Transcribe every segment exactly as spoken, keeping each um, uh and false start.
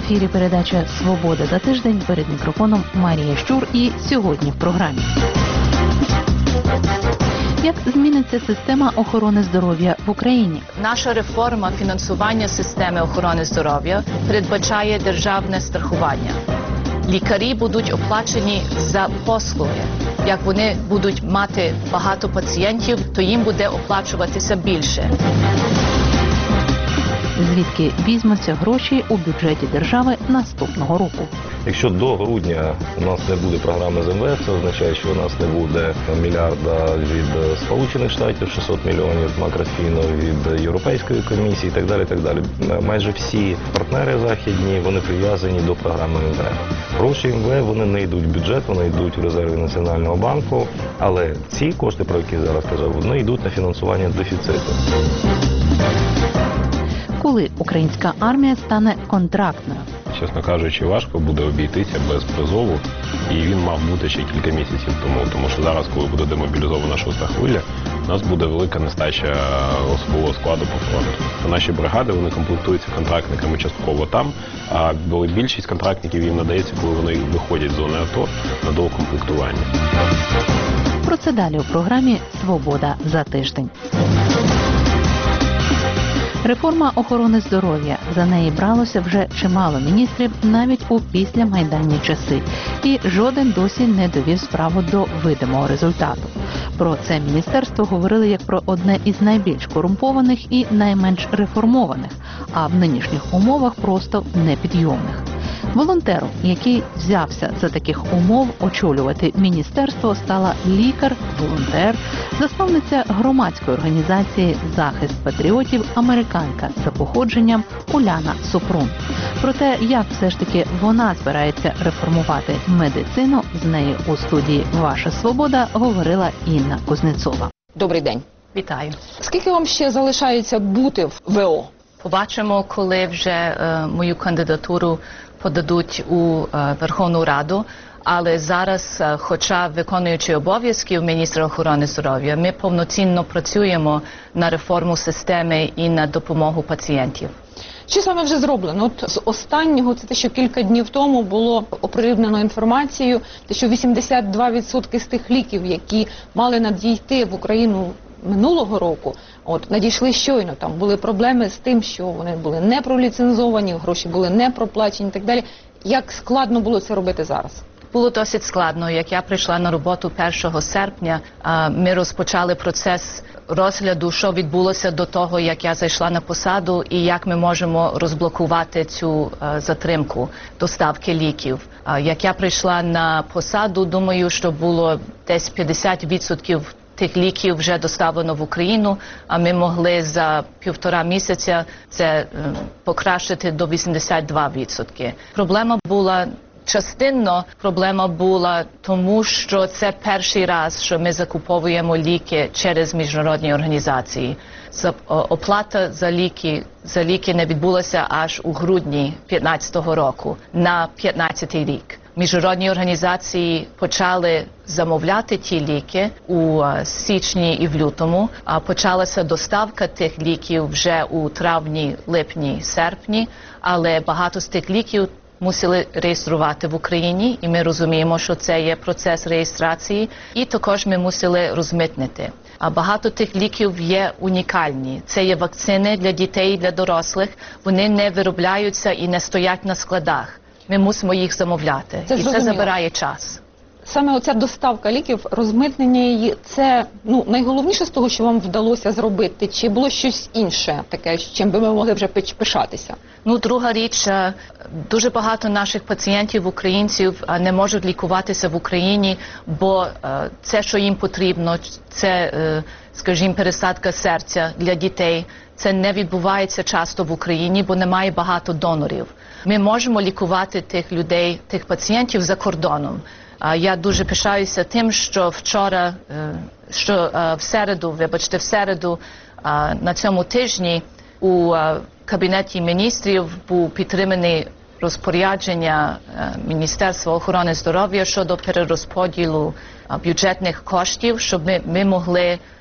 ефірі передача «Свобода за тиждень», перед мікрофоном Марія Щур, і сьогодні в програмі. Як зміниться система охорони здоров'я в Україні? Наша реформа фінансування системи охорони здоров'я передбачає державне страхування. Лікарі будуть оплачені за послуги. Як вони будуть мати багато пацієнтів, то їм буде оплачуватися більше. Звідки візьмуться гроші у бюджеті держави наступного року? Якщо до грудня у нас не буде програми з ем ве еф, це означає, що у нас не буде мільярда від Сполучених Штатів, шістсот мільйонів макрофіну від Європейської комісії і так далі, так далі. Майже всі партнери західні, вони прив'язані до програми ем ве еф. Гроші ем ве еф, вони не йдуть в бюджет, вони йдуть в резерви Національного банку, але ці кошти, про які я зараз казав, вони йдуть на фінансування дефіциту. Коли українська армія стане контрактною? Чесно кажучи, важко буде обійтися без призову, і він мав бути ще кілька місяців тому, тому що зараз, коли буде демобілізована шоста хвиля, у нас буде велика нестача особового складу по фронту. Наші бригади, вони комплектуються контрактниками частково там, а більшість контрактників їм надається, коли вони виходять з зони АТО на доукомплектування. Про це далі у програмі «Свобода за тиждень». Реформа охорони здоров'я. За неї бралося вже чимало міністрів навіть у післямайданні часи. І жоден досі не довів справу до видимого результату. Про це міністерство говорили як про одне із найбільш корумпованих і найменш реформованих, а в нинішніх умовах просто непідйомних. Волонтером, який взявся за таких умов очолювати міністерство, стала лікар-волонтер, засновниця громадської організації «Захист патріотів», американка за походженням Уляна Супрун. Про те, як все ж таки вона збирається реформувати медицину, з нею у студії «Ваша свобода» говорила Інна Кузнецова. Добрий день. Вітаю. Скільки вам ще залишається бути в ве о? Побачимо, коли вже е, мою кандидатуру подадуть у е, Верховну Раду, але зараз, е, хоча виконуючи обов'язків міністра охорони здоров'я, ми повноцінно працюємо на реформу системи і на допомогу пацієнтів. Що саме вже зроблено? От з останнього, це те, що кілька днів тому було оприлюднено інформацію, те, що вісімдесят два відсотки з тих ліків, які мали надійти в Україну минулого року, от, надійшли щойно. Там були проблеми з тим, що вони були не проліцензовані, гроші були не проплачені і так далі. Як складно було це робити зараз? Було досить складно. Як я прийшла на роботу першого серпня, ми розпочали процес розгляду, що відбулося до того, як я зайшла на посаду, і як ми можемо розблокувати цю затримку доставки ліків. Як я прийшла на посаду, думаю, що було десь п'ятдесят відсотків тих ліків вже доставлено в Україну, а ми могли за півтора місяця це е, покращити до вісімдесят два відсотки. Проблема була, частинно проблема була тому, що це перший раз, що ми закуповуємо ліки через міжнародні організації. За, о, оплата за ліки, за ліки не відбулася аж у грудні п'ятнадцятого року, на п'ятнадцятий рік. Міжнародні організації почали замовляти ті ліки у січні і в лютому, а почалася доставка тих ліків вже у травні, липні, серпні, але багато з тих ліків мусили реєструвати в Україні, і ми розуміємо, що це є процес реєстрації, і також ми мусили розмитнити. А багато тих ліків є унікальні. Це є вакцини для дітей і для дорослих, вони не виробляються і не стоять на складах. Ми мусимо їх замовляти, це і це забирає час. Саме оця доставка ліків, розмитнення її, це ну, найголовніше з того, що вам вдалося зробити? Чи було щось інше таке, чим би ми могли вже пишатися? Ну, друга річ, дуже багато наших пацієнтів, українців, не можуть лікуватися в Україні, бо це, що їм потрібно, це, скажімо, пересадка серця для дітей, це не відбувається часто в Україні, бо немає багато донорів. Ми можемо лікувати тих людей, тих пацієнтів за кордоном. Я дуже пишаюся тим, що вчора, що в середу, вибачте, в середу на цьому тижні у Кабінеті міністрів був підтриманий розпорядження Міністерства охорони здоров'я щодо перерозподілу бюджетних коштів, щоб ми, ми могли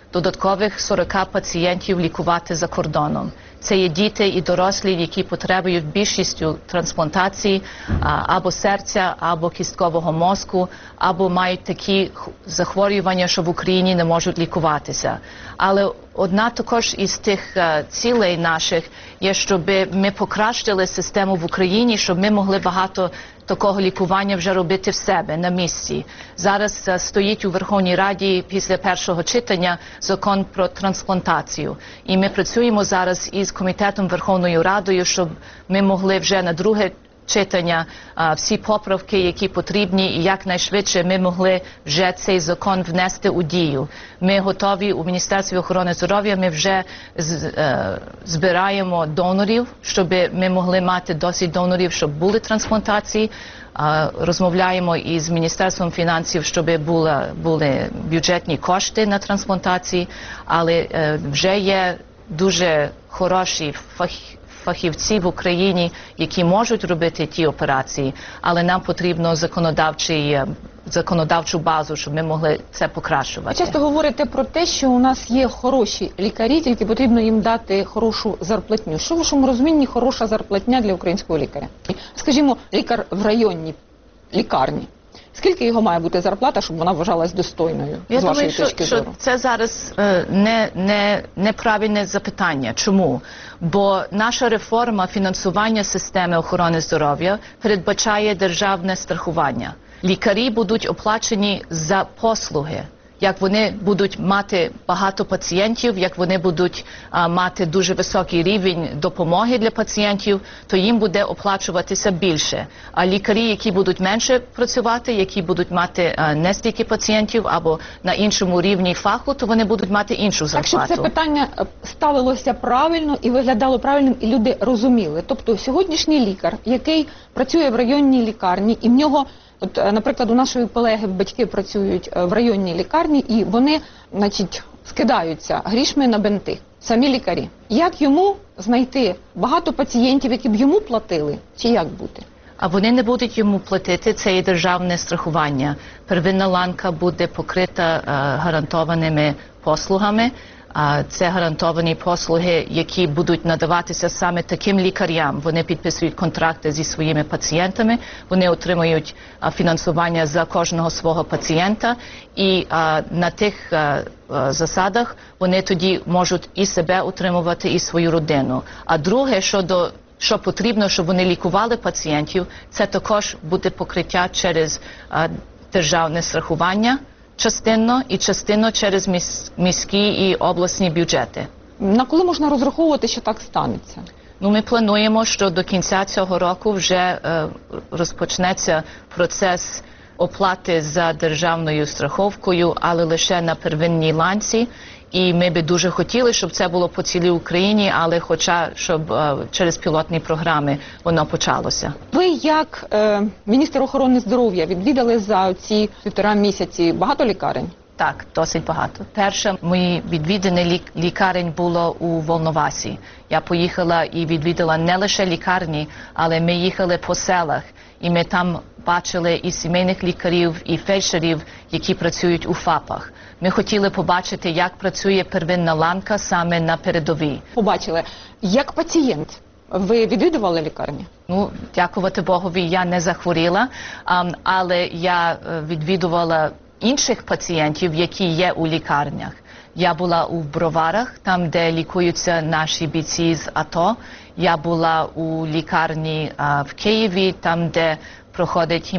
додаткових сорок пацієнтів лікувати за кордоном. Це є діти і дорослі, які потребують більшістю трансплантації або серця, або кісткового мозку, або мають такі захворювання, що в Україні не можуть лікуватися. Але одна також із тих цілей наших є, щоб ми покращили систему в Україні, щоб ми могли багато такого лікування вже робити в себе, на місці. Зараз uh, стоїть у Верховній Раді після першого читання закон про трансплантацію. І ми працюємо зараз із Комітетом Верховною Радою, щоб ми могли вже на друге читання а, всі поправки, які потрібні, і якнайшвидше ми могли вже цей закон внести у дію. Ми готові у Міністерстві охорони здоров'я, ми вже з, е, збираємо донорів, щоб ми могли мати досить донорів, щоб були трансплантації. А, розмовляємо із Міністерством фінансів, щоб була, були бюджетні кошти на трансплантації, але е, вже є дуже хороші фахівці, фахівці в Україні, які можуть робити ті операції, але нам потрібно законодавчий, законодавчу базу, щоб ми могли це покращувати. Ви часто говорите про те, що у нас є хороші лікарі, тільки потрібно їм дати хорошу зарплатню. Що в вашому розумінні хороша зарплатня для українського лікаря? Скажімо, лікар в районній лікарні. Скільки його має бути зарплата, щоб вона вважалась достойною, Я з вашої думаю, точки що, зору? що це зараз е, не, не, неправильне запитання. Чому? Бо наша реформа фінансування системи охорони здоров'я передбачає державне страхування. Лікарі будуть оплачені за послуги. Як вони будуть мати багато пацієнтів, як вони будуть а, мати дуже високий рівень допомоги для пацієнтів, то їм буде оплачуватися більше. А лікарі, які будуть менше працювати, які будуть мати а, не стільки пацієнтів або на іншому рівні фаху, то вони будуть мати іншу зарплату. Так, щоб це питання ставилося правильно і виглядало правильним, і люди розуміли. Тобто сьогоднішній лікар, який працює в районній лікарні, і в нього... От, наприклад, у нашої колеги батьки працюють в районній лікарні, і вони, значить, скидаються грішми на бинти, самі лікарі. Як йому знайти багато пацієнтів, які б йому платили, чи як бути? А вони не будуть йому платити, це є державне страхування. Первинна ланка буде покрита а, гарантованими послугами. А це гарантовані послуги, які будуть надаватися саме таким лікарям. Вони підписують контракти зі своїми пацієнтами, вони отримують а, фінансування за кожного свого пацієнта, і а, на тих а, а, засадах вони тоді можуть і себе утримувати, і свою родину. А друге, щодо що потрібно, щоб вони лікували пацієнтів, це також буде покриття через а, державне страхування, частинно і частинно через міс, міські і обласні бюджети. На коли можна розраховувати, що так станеться? Ну, ми плануємо, що до кінця цього року вже е, розпочнеться процес оплати за державною страховкою, але лише на первинній ланці. І ми би дуже хотіли, щоб це було по цілій Україні, але хоча, щоб е, через пілотні програми воно почалося. Ви як е, міністр охорони здоров'я відвідали за ці півтора місяці багато лікарень? Так, досить багато. Перше мої відвідини лік лікарень було у Волновасі. Я поїхала і відвідала не лише лікарні, але ми їхали по селах. І ми там бачили і сімейних лікарів, і фельдшерів, які працюють у ФАПах. Ми хотіли побачити, як працює первинна ланка саме на передовій. Побачили. Як пацієнт, ви відвідували лікарні? Ну, дякувати Богові, я не захворіла, um, але я uh, відвідувала інших пацієнтів, які є у лікарнях. Я була у Броварах, там, де лікуються наші бійці з АТО. Я була у лікарні а, в Києві, там, де проходить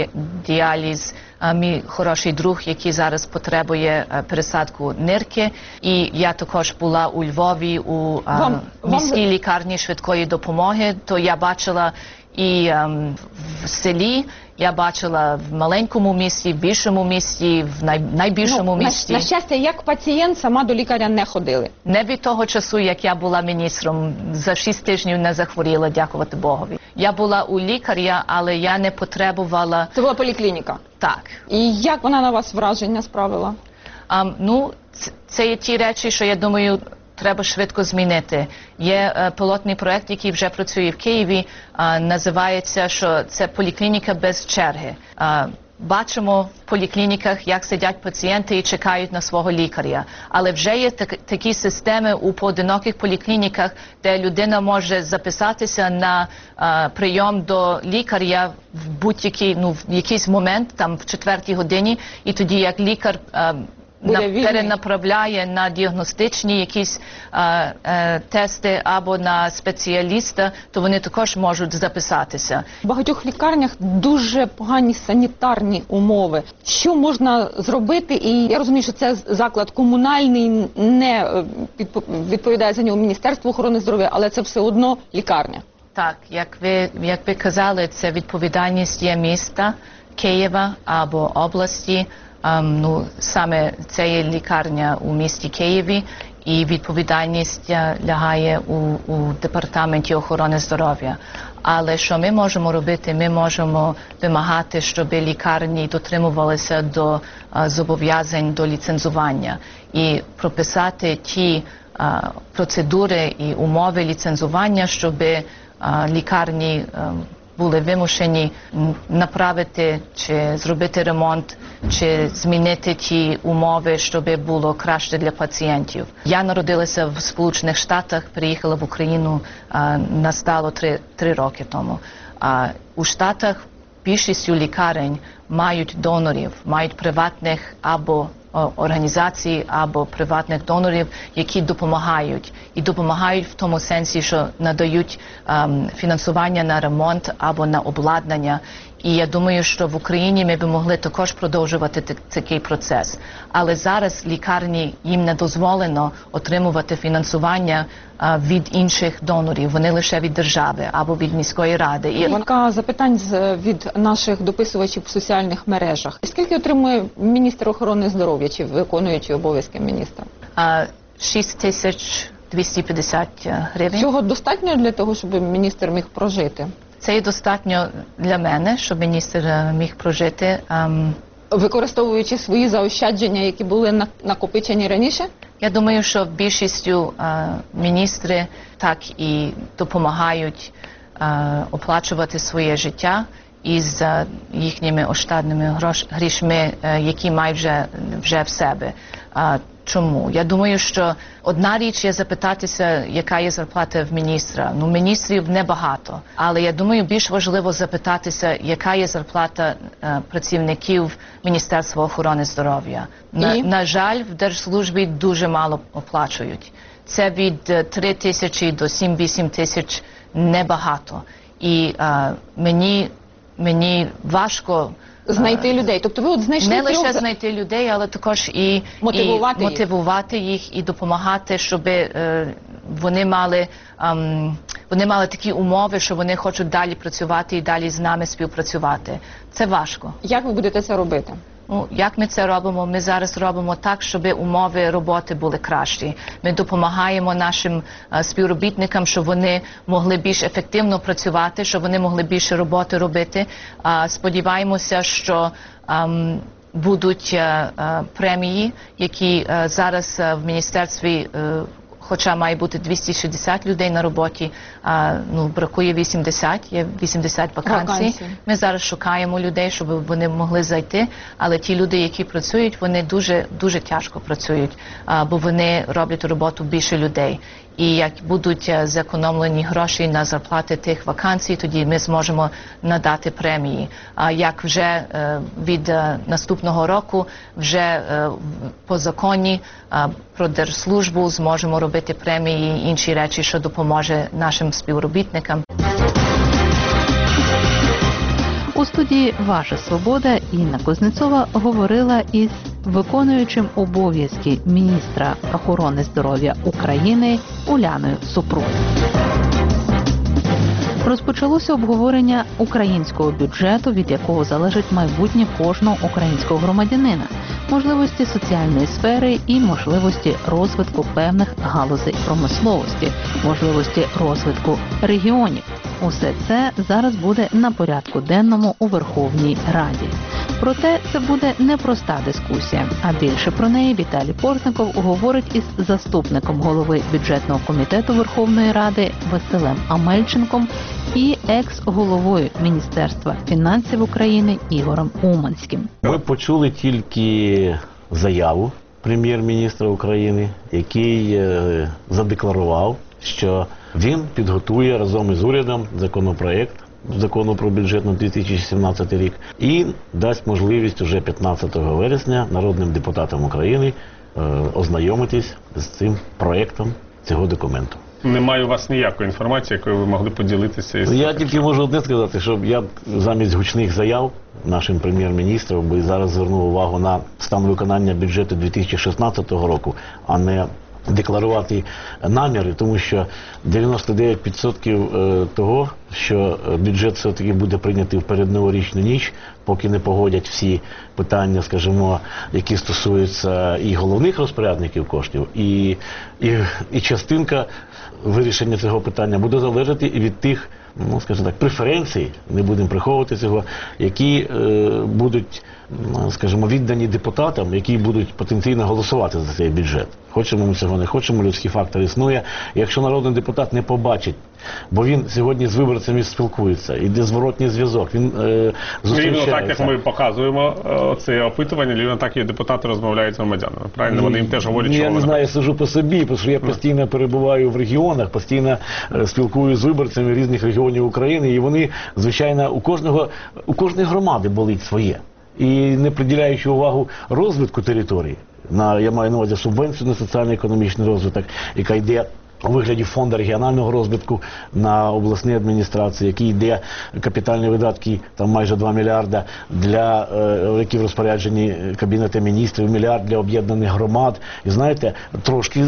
гемодіаліз а, мій хороший друг, який зараз потребує а, пересадку нирки. І я також була у Львові, у а, вам, міській вам... лікарні швидкої допомоги. То я бачила і а, в селі, я бачила в маленькому місті, в більшому місті, в най, найбільшому ну, місті. На, на щастя, як пацієнт сама до лікаря не ходили? Не від того часу, як я була міністром, за шість тижнів не захворіла, дякувати Богові. Я була у лікаря, але я не потребувала... Це була поліклініка? Так. І як вона на вас враження справила? А, ну, це, це є ті речі, що я думаю, треба швидко змінити. Є е, пілотний проект, який вже працює в Києві, е, називається, що це поліклініка без черги. Е, бачимо в поліклініках, як сидять пацієнти і чекають на свого лікаря. Але вже є так, такі системи у поодиноких поліклініках, де людина може записатися на а, прийом до лікаря в будь-який, ну, в якийсь момент, там в четвертій годині, і тоді як лікар а, на, перенаправляє на діагностичні якісь а, а, тести або на спеціаліста, то вони також можуть записатися. В багатьох лікарнях дуже погані санітарні умови. Що можна зробити? І я розумію, що це заклад комунальний, не відповідає за нього Міністерство охорони здоров'я, але це все одно лікарня. Так, як ви, як ви казали, це відповідальність є міста Києва або області. Um, ну, саме це є лікарня у місті Києві, і відповідальність лягає у, у департаменті охорони здоров'я. Але що ми можемо робити? Ми можемо вимагати, щоб лікарні дотримувалися до а, зобов'язань до ліцензування і прописати ті а, процедури і умови ліцензування, щоб а, лікарні а, були вимушені направити чи зробити ремонт, чи змінити ті умови, щоб було краще для пацієнтів. Я народилася в Сполучених Штатах, приїхала в Україну а, настало три, три роки тому. А, у Штатах більшістю лікарень мають донорів, мають приватних або організацій або приватних донорів, які допомагають. І допомагають в тому сенсі, що надають ем, фінансування на ремонт або на обладнання. І я думаю, що в Україні ми б могли також продовжувати такий процес. Але зараз лікарні, їм не дозволено отримувати фінансування а, від інших донорів. Вони лише від держави або від міської ради. І кілька запитань від наших дописувачів в соціальних мережах. Скільки отримує міністр охорони здоров'я, чи виконуючий обов'язки міністра? А, шість тисяч двісті п'ятдесят гривень. Цього достатньо для того, щоб міністр міг прожити? Це є достатньо для мене, щоб міністр міг прожити. Um, Використовуючи свої заощадження, які були накопичені раніше? Я думаю, що більшістю uh, міністри так і допомагають uh, оплачувати своє життя із uh, їхніми оштадними грош, грішми, uh, які мають вже, вже в себе. Uh, Чому? Я думаю, що одна річ є запитатися, яка є зарплата в міністра. Ну, міністрів небагато. Але я думаю, більш важливо запитатися, яка є зарплата е, працівників Міністерства охорони здоров'я. На, на жаль, в держслужбі дуже мало оплачують. Це від е, три тисячі до сім-вісім тисяч небагато. І е, мені, мені важко знайти людей. Тобто ви от знайшли не лише трьох... знайти людей, але також і мотивувати, і їх. мотивувати їх і допомагати, щоб е, вони мали ем, вони мали такі умови, що вони хочуть далі працювати і далі з нами співпрацювати. Це важко. Як ви будете це робити? Ну, як ми це робимо? Ми зараз робимо так, щоб умови роботи були кращі. Ми допомагаємо нашим а, співробітникам, щоб вони могли більш ефективно працювати, щоб вони могли більше роботи робити. А, сподіваємося, що ам, будуть а, а, премії, які а, зараз а, в міністерстві, а, хоча має бути двісті шістдесят людей на роботі, а, ну, бракує вісімдесят, є вісімдесят вакансій. Вакансії. Ми зараз шукаємо людей, щоб вони могли зайти, але ті люди, які працюють, вони дуже, дуже тяжко працюють, а, бо вони роблять роботу більше людей. І як будуть зекономлені гроші на зарплати тих вакансій, тоді ми зможемо надати премії. А як вже е, від е, наступного року, вже е, по законі е, про держслужбу зможемо робити премії і інші речі, що допоможе нашим співробітникам. У студії «Ваша свобода» Інна Кузнецова говорила із виконуючим обов'язки міністра охорони здоров'я України Уляною Супрун. Розпочалося обговорення українського бюджету, від якого залежить майбутнє кожного українського громадянина, можливості соціальної сфери і можливості розвитку певних галузей промисловості, можливості розвитку регіонів. Усе це зараз буде на порядку денному у Верховній Раді. Проте це буде непроста дискусія, а більше про неї Віталій Портников говорить із заступником голови бюджетного комітету Верховної Ради Василем Амельченком і екс-головою Міністерства фінансів України Ігорем Уманським. Ми почули тільки заяву прем'єр-міністра України, який е, задекларував, що він підготує разом із урядом законопроект закону про бюджет на дві тисячі сімнадцятий рік і дасть можливість уже п'ятнадцятого вересня народним депутатам України е, ознайомитись з цим проектом цього документу. Немає у вас ніякої інформації, якою ви могли поділитися із... Я тільки можу одне сказати, що я замість гучних заяв нашим прем'єр-міністром би зараз звернув увагу на стан виконання бюджету дві тисячі шістнадцятого року, а не декларувати наміри, тому що дев'яносто дев'ять відсотків того, що бюджет все-таки буде прийнятий в передноворічну ніч, поки не погодять всі питання, скажімо, які стосуються і головних розпорядників коштів, і, і, і частинка вирішення цього питання буде залежати і від тих, ну, скажімо так, преференцій, не будемо приховувати цього, які е, будуть, скажімо, віддані депутатам, які будуть потенційно голосувати за цей бюджет. Хочемо ми цього, не хочемо, людський фактор існує. Якщо народний депутат не побачить, бо він сьогодні з виборцями спілкується, йде зворотній зв'язок, він е, зустрічається. Рівно так, як ми показуємо е, це опитування, рівно так і депутати розмовляють з громадянами. Правильно? Вони їм теж говорять, Ні, що я не вони... знаю, сижу по собі, тому що я постійно перебуваю в регіонах, постійно е, спілкуюся з виборцями різних регіонів України, і вони, звичайно, у кожного, у кожної громади болить своє. І не приділяючи увагу розвитку території, на, я маю на увазі субвенцію на соціально-економічний розвиток, яка йде у вигляді фонду регіонального розвитку на обласні адміністрації, який йде капітальні видатки, там майже два мільярда для, е, які в розпорядженні Кабінету міністрів, мільярд для об'єднаних громад. І знаєте, трошки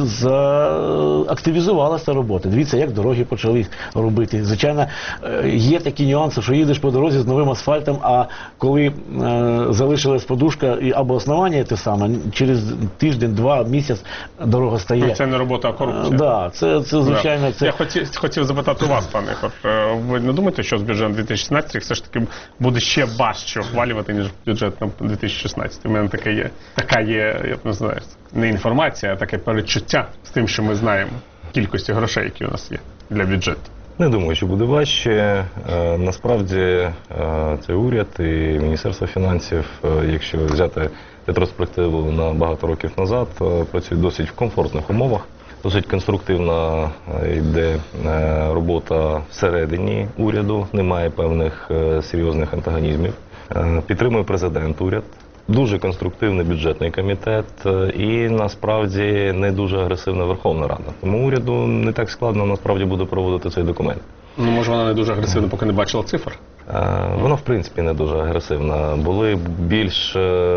заактивізувалася робота. Дивіться, як дороги почали робити. Звичайно, е, є такі нюанси, що їдеш по дорозі з новим асфальтом, а коли е, залишилась подушка і або основання те саме, через тиждень, два, місяць дорога стає. Це не робота, а корупція. Да, це, це звичайно... Це... Я хотів, хотів запитати у вас, пане Ігор, ви не думаєте, що з бюджетом дві тисячі сімнадцятого все ж таки буде ще важче ухвалювати, ніж бюджет на дві тисячі шістнадцятий? У мене таке є, така є, я б не знаю, не інформація, а таке передчуття з тим, що ми знаємо, кількості грошей, які у нас є для бюджету. Не думаю, що буде важче. Насправді цей уряд і Міністерство фінансів, якщо взяти ретроспективу на багато років назад, працюють досить в комфортних умовах. Досить конструктивна йде робота всередині уряду, немає певних серйозних антагонізмів. Підтримує президент уряд. Дуже конструктивний бюджетний комітет і, насправді, не дуже агресивна Верховна Рада. Тому уряду не так складно, насправді, буде проводити цей документ. Ну, може, вона не дуже агресивна, поки не бачила цифр? Вона, в принципі, не дуже агресивна. Були більш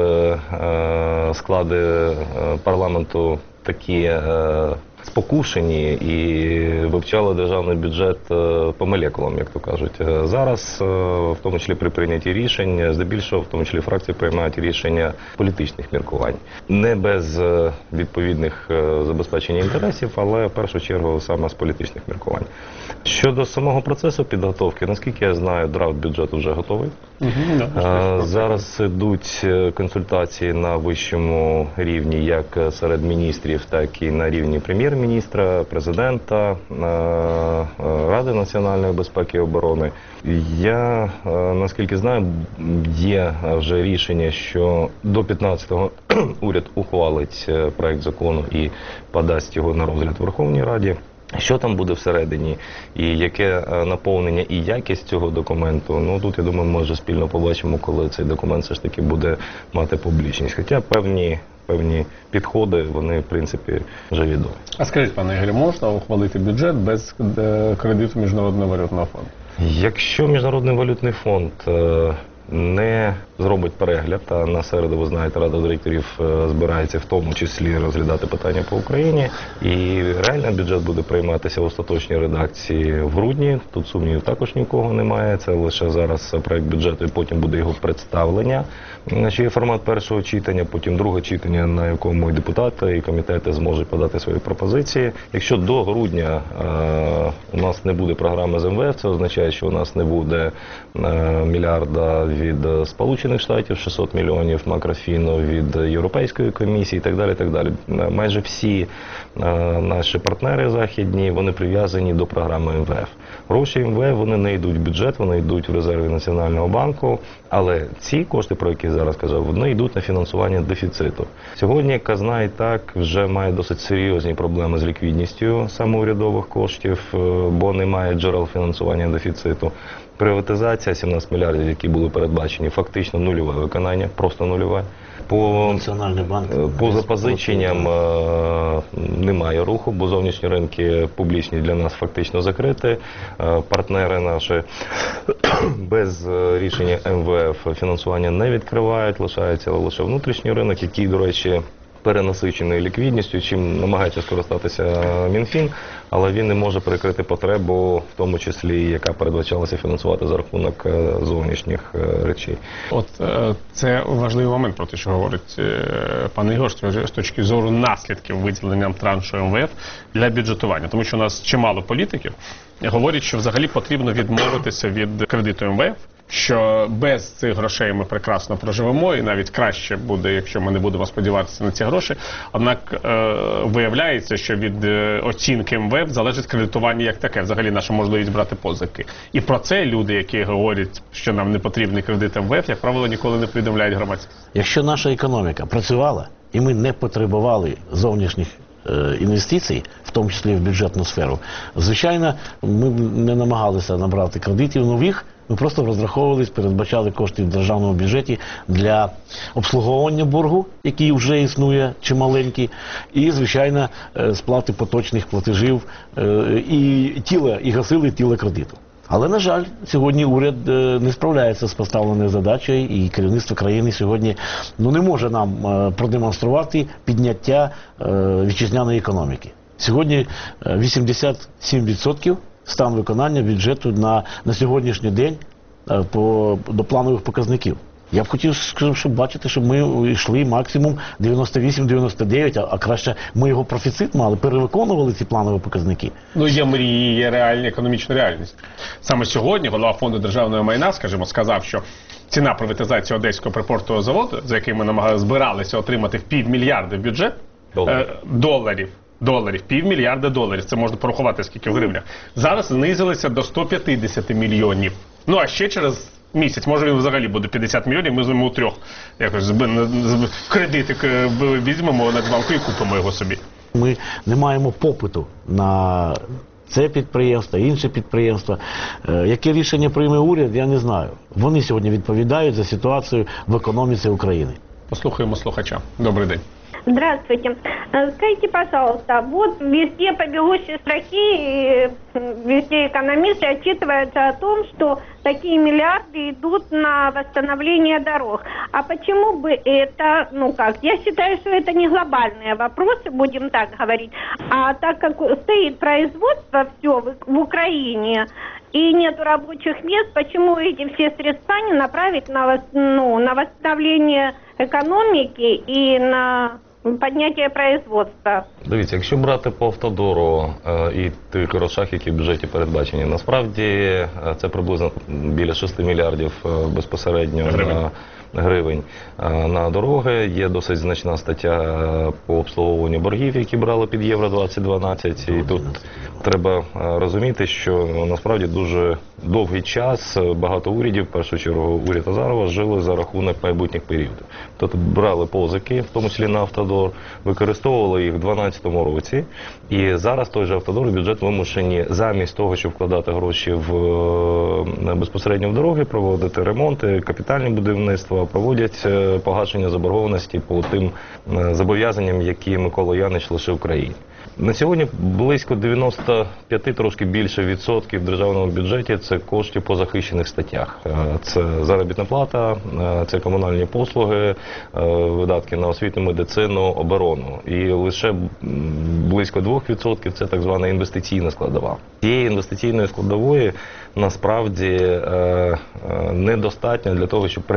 склади парламенту такі спокушені і вивчали державний бюджет по молекулам, як то кажуть. Зараз, в тому числі при прийнятті рішень, здебільшого, в тому числі фракції приймають рішення політичних міркувань. Не без відповідних забезпечення інтересів, але в першу чергу саме з політичних міркувань. Щодо самого процесу підготовки, наскільки я знаю, драфт бюджету вже готовий. Угу, да, Зараз йдуть консультації на вищому рівні, як серед міністрів, так і на рівні прем'єр-міністра, президента, Ради національної безпеки і оборони. Я, наскільки знаю, є вже рішення, що до п'ятнадцятого уряд ухвалить проект закону і подасть його на розгляд Верховній Раді. Що там буде всередині і яке наповнення і якість цього документу, ну тут, я думаю, ми вже спільно побачимо, коли цей документ все ж таки буде мати публічність. Хоча певні, певні підходи, вони, в принципі, вже відомі. А скажіть, пане Ігорі, можна ухвалити бюджет без кредиту Міжнародного валютного фонду? Якщо Міжнародний валютний фонд не зробить перегляд, а на середу, ви знаєте, Рада директорів збирається в тому числі розглядати питання по Україні, і реально бюджет буде прийматися в остаточній редакції в грудні, тут сумнівів також нікого немає, це лише зараз проект бюджету і потім буде його представлення. Значить, є формат першого читання, потім друге читання, на якому і депутати, і комітети зможуть подати свої пропозиції. Якщо до грудня е, у нас не буде програми з ем ве еф, це означає, що у нас не буде е, мільярда від Сполучених Штатів, шістсот мільйонів макрофіну від Європейської комісії і так далі. Так далі. Майже всі наші партнери західні, вони прив'язані до програми ем ве еф. Гроші ем ве еф, вони не йдуть в бюджет, вони йдуть в резерві Національного банку, але ці кошти, про які я зараз казав, вони йдуть на фінансування дефіциту. Сьогодні казна і так вже має досить серйозні проблеми з ліквідністю самоурядових коштів, бо немає джерел фінансування дефіциту. Приватизація сімнадцять мільярдів, які були передбачені, фактично нульове виконання, просто нульове. По, Національний банк по запозиченням е, немає руху, бо зовнішні ринки публічні для нас фактично закриті. Е, партнери наші без рішення ем ве еф фінансування не відкривають, лишається лише внутрішній ринок, який, до речі, перенасичений ліквідністю, чим намагається скористатися Мінфін, але він не може перекрити потребу, в тому числі, яка передбачалася фінансувати за рахунок зовнішніх речей. От це важливий момент, про те, що говорить пан Ігор, з точки зору наслідків виділенням траншу ем ве еф для бюджетування. Тому що у нас чимало політиків говорять, що взагалі потрібно відмовитися від кредиту ем ве еф, що без цих грошей ми прекрасно проживемо, і навіть краще буде, якщо ми не будемо сподіватися на ці гроші. Однак е, виявляється, що від е, оцінки ем ве еф залежить кредитування як таке, взагалі наша можливість брати позики. І про це люди, які говорять, що нам не потрібний кредит ем ве еф, як правило, ніколи не повідомляють громадськості. Якщо наша економіка працювала, і ми не потребували зовнішніх інвестицій, в тому числі в бюджетну сферу, звичайно, ми б не намагалися набрати кредитів нових, ми просто розраховувались, передбачали кошти в державному бюджеті для обслуговування боргу, який вже існує чималенький, і, звичайно, сплати поточних платежів, і тіла, і гасили тіло кредиту. Але, на жаль, сьогодні уряд не справляється з поставленою задачею, і керівництво країни сьогодні ну, не може нам продемонструвати підняття вітчизняної економіки. Сьогодні вісімдесят сім відсотків стан виконання бюджету на, на сьогоднішній день по, до планових показників. Я б хотів, щоб бачити, щоб ми йшли максимум дев'яносто вісім - дев'яносто дев'ять, а, а краще ми його профіцит мали, перевиконували ці планові показники. Ну, є мрії, є реальна економічна реальність. Саме сьогодні голова фонду державного майна, скажімо, сказав, що ціна приватизації Одеського припортового заводу, за який ми намагалися збиралися отримати в півмільярда в бюджет, доларів. Е, доларів. Доларів, півмільярда доларів, це можна порахувати скільки в гривнях, зараз знизилися до сто п'ятдесят мільйонів. Ну, а ще через місяць, може він взагалі буде п'ятдесят мільйонів, ми з ним у трьох якось кредити візьмемо на Нацбанку і купимо його собі. Ми не маємо попиту на це підприємство, інше підприємство. Яке рішення прийме уряд, я не знаю. Вони сьогодні відповідають за ситуацію в економіці України. Послухаємо слухача. Добрий день. Здравствуйте. Скажите, пожалуйста, вот везде по бегущей строке, везде экономисты отчитываются о том, что такие миллиарды идут на восстановление дорог. А почему бы это, ну как, я считаю, что это не глобальные вопросы, будем так говорить, а так как стоит производство все в Украине, и нету рабочих мест, почему эти все средства не направить на, ну, на восстановление экономики и на підняття производства? Дивіться, якщо брати по автодору е, і тих грошах, які в бюджеті передбачені, насправді е, це приблизно біля шести мільярдів е, безпосередньо гривень. на гривень е, на дороги. Є досить значна стаття е, по обслуговуванню боргів, які брали під Євро двадцять дванадцять. І тут треба е, розуміти, що насправді дуже довгий час багато урядів, в першу чергу уряд Азарова, жили за рахунок майбутніх періодів. Тобто брали позики, в тому числі на автодор, використовували їх в дванадцятому році, і зараз той же автодор і бюджет вимушені замість того, щоб вкладати гроші в безпосередньо в дороги, проводити ремонти, капітальні будівництва, проводять погашення заборгованості по тим зобов'язанням, які Микола Янич лишив країні. На сьогодні близько дев'яносто п'ять, трошки більше відсотків в державному бюджеті – це кошти по захищених статтях. Це заробітна плата, це комунальні послуги, видатки на освіту, медицину, оборону. І лише близько двох відсотків – це так звана інвестиційна складова. Цієї інвестиційної складової насправді недостатньо для того, щоб принаймні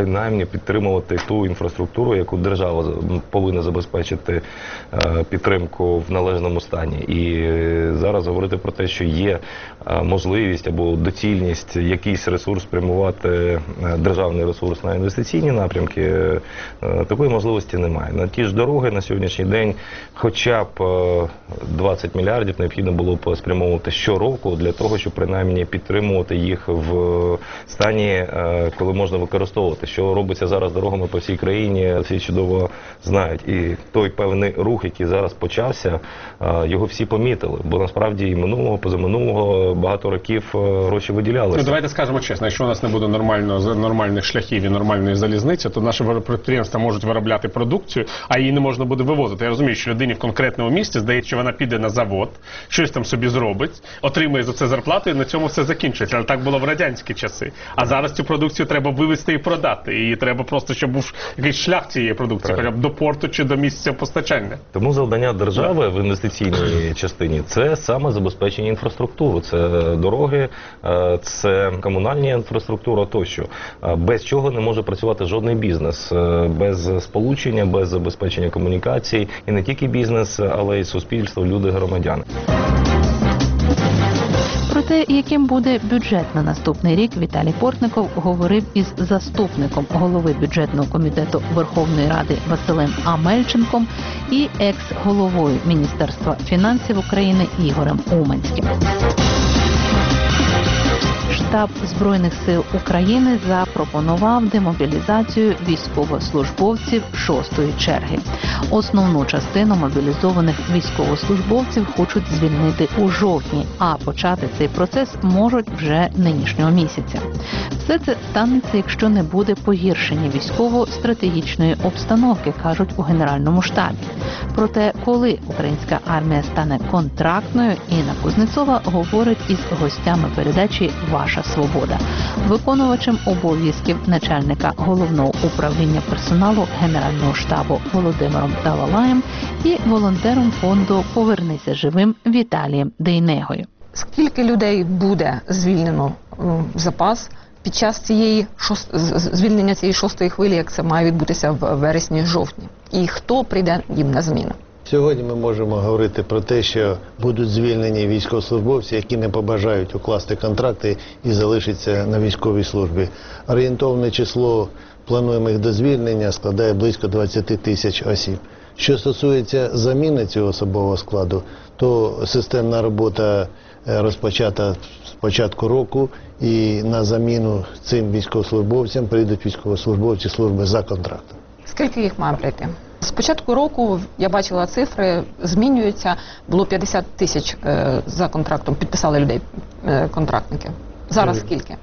підтримувати ту інфраструктуру, яку держава повинна забезпечити підтримку в належному стані. І зараз говорити про те, що є можливість або доцільність якийсь ресурс спрямувати, державний ресурс на інвестиційні напрямки, такої можливості немає. На ті ж дороги на сьогоднішній день хоча б двадцять мільярдів необхідно було б спрямовувати щороку для того, щоб принаймні підтримувати їх в стані, коли можна використовувати. Що робиться зараз дорогами по всій країні, всі чудово знають. І той певний рух, який зараз почався, його всі помітили. Бо насправді і минулого, позаминулого багато років гроші виділялися. Ну, давайте скажемо чесно, якщо у нас не буде нормально, нормальних шляхів і нормальної залізниці, то наші підприємства можуть виробляти продукцію, а її не можна буде вивозити. Я розумію, що людині в конкретному місці здається, що вона піде на завод, щось там собі зробить, отримує за це зарплату і на цьому все закінчиться. Але так було в радянські часи. А зараз цю продукцію треба вивезти і продати. І треба просто, щоб був якийсь шлях цієї продукції, хоча б до порту чи до місця постачання. Тому завдання держави в інвестиційній частині – це саме забезпечення інфраструктури. Це дороги, це комунальна інфраструктура тощо. Без чого не може працювати жодний бізнес. Без сполучення, без забезпечення комунікацій. І не тільки бізнес, але й суспільство, люди, громадяни. Про те, яким буде бюджет на наступний рік, Віталій Портников говорив із заступником голови бюджетного комітету Верховної Ради Василем Амельченком і екс-головою Міністерства фінансів України Ігорем Уманським. Штаб Збройних сил України запропонував демобілізацію військовослужбовців шостої черги. Основну частину мобілізованих військовослужбовців хочуть звільнити у жовтні, а почати цей процес можуть вже нинішнього місяця. Все це станеться, якщо не буде погіршення військово-стратегічної обстановки, кажуть у Генеральному штабі. Проте, коли українська армія стане контрактною, Інна Кузнецова говорить із гостями передачі «Ваша свобода», виконувачем обов'язків начальника головного управління персоналу Генерального штабу Володимиром Талалаєм і волонтером фонду «Повернися живим» Віталієм Дейнегою. Скільки людей буде звільнено в запас під час цієї шост... звільнення цієї шостої хвилі, як це має відбутися в вересні-жовтні? І хто прийде їм на зміну? Сьогодні ми можемо говорити про те, що будуть звільнені військовослужбовці, які не побажають укласти контракти і залишаться на військовій службі. Орієнтовне число плануємих до звільнення складає близько двадцять тисяч осіб. Що стосується заміни цього особового складу, то системна робота розпочата з початку року, і на заміну цим військовослужбовцям прийдуть військовослужбовці служби за контрактом. Скільки їх має прийти? З початку року, я бачила цифри, змінюються, було п'ятдесят тисяч е, за контрактом, підписали людей е, контрактники. Зараз скільки?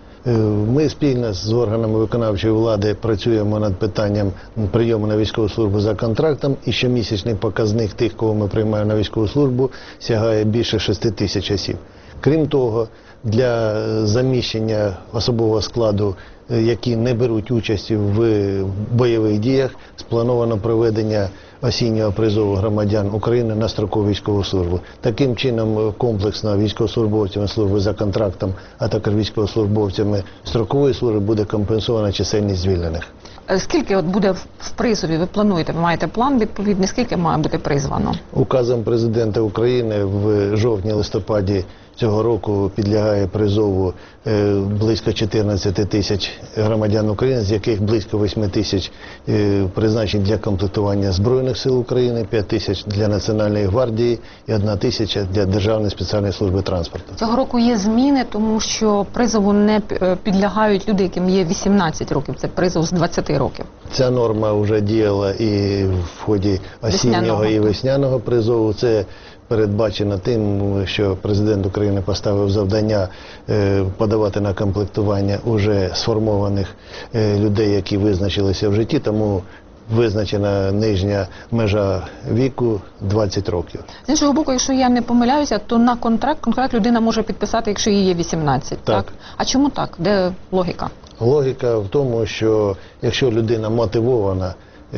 Ми спільно з органами виконавчої влади працюємо над питанням прийому на військову службу за контрактом, і щомісячний показник тих, кого ми приймаємо на військову службу, сягає більше шести тисяч осіб. Крім того, для заміщення особового складу, які не беруть участі в бойових діях, сплановано проведення осіннього призову громадян України на строкову військову службу. Таким чином, комплексно військовослужбовцями служби за контрактом, а також військовослужбовцями строкової служби буде компенсована чисельність звільнених. Скільки от буде в призові, ви плануєте, ви маєте план відповідний, скільки має бути призвано? Указом президента України в жовтні-листопаді цього року підлягає призову е, близько чотирнадцяти тисяч громадян України, з яких близько восьми тисяч е, призначень для комплектування Збройних сил України, п'ять тисяч для Національної гвардії і одна тисяча для Державної спеціальної служби транспорту. Цього року є зміни, тому що призову не підлягають люди, яким є вісімнадцять років, це призов з двадцяти років. Ця норма вже діяла і в ході осіннього весняного. і весняного призову. Це передбачено тим, що президент України поставив завдання подавати на комплектування уже сформованих людей, які визначилися в житті, тому визначена нижня межа віку двадцять років. З іншого боку, якщо я не помиляюся, то на контракт, контракт людина може підписати, якщо їй є вісімнадцять, так? так? А чому так? Де логіка? Логіка в тому, що якщо людина мотивована,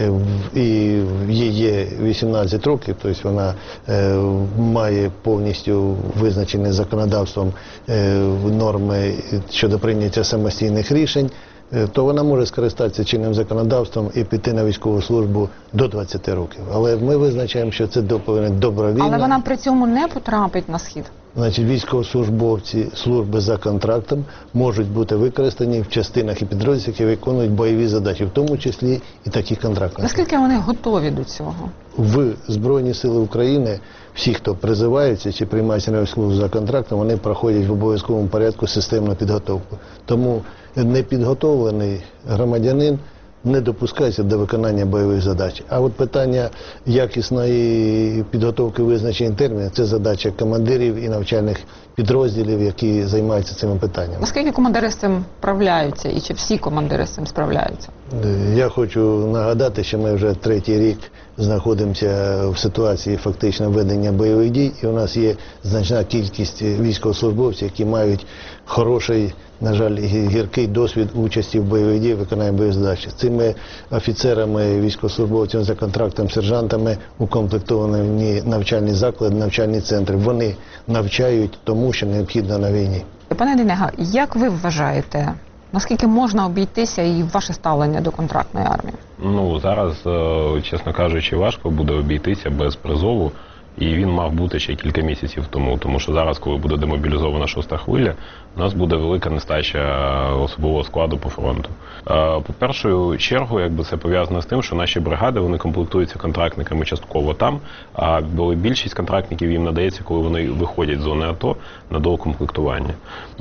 і їй є вісімнадцять років, тобто вона е, має повністю визначені законодавством е, норми щодо прийняття самостійних рішень, е, то вона може скористатися чинним законодавством і піти на військову службу до двадцяти років. Але ми визначаємо, що це повинно добровільно. Але вона при цьому не потрапить на схід. Значить, військовослужбовці служби за контрактом можуть бути використані в частинах і підрозділах, які виконують бойові задачі, в тому числі і такі контрактні. Наскільки вони готові до цього? В Збройні Сили України всі, хто призиваються чи приймаються на службу за контрактом, вони проходять в обов'язковому порядку системну підготовку. Тому непідготовлений громадянин не допускається до виконання бойових задач. А от питання якісної підготовки визначення термінів – це задача командирів і навчальних підрозділів, які займаються цими питаннями. Наскільки командири з цим справляються і чи всі командири з цим справляються? Я хочу нагадати, що ми вже третій рік знаходимося в ситуації фактично ведення бойових дій, і у нас є значна кількість військовослужбовців, які мають хороший, на жаль, гіркий досвід участі в бойових діях, виконання бойових задач. Цими офіцерами, військовослужбовцями за контрактом, сержантами укомплектовані навчальні заклади, навчальні центри. Вони навчають тому, що необхідно на війні. Пане Дейнега, як ви вважаєте, наскільки можна обійтися і ваше ставлення до контрактної армії? Ну, зараз, чесно кажучи, важко буде обійтися без призову. І він мав бути ще кілька місяців тому, тому що зараз, коли буде демобілізована шоста хвиля, у нас буде велика нестача особового складу по фронту. По першу чергу, якби це пов'язано з тим, що наші бригади, вони комплектуються контрактниками частково там, а більшість контрактників їм надається, коли вони виходять з зони АТО на доукомплектування.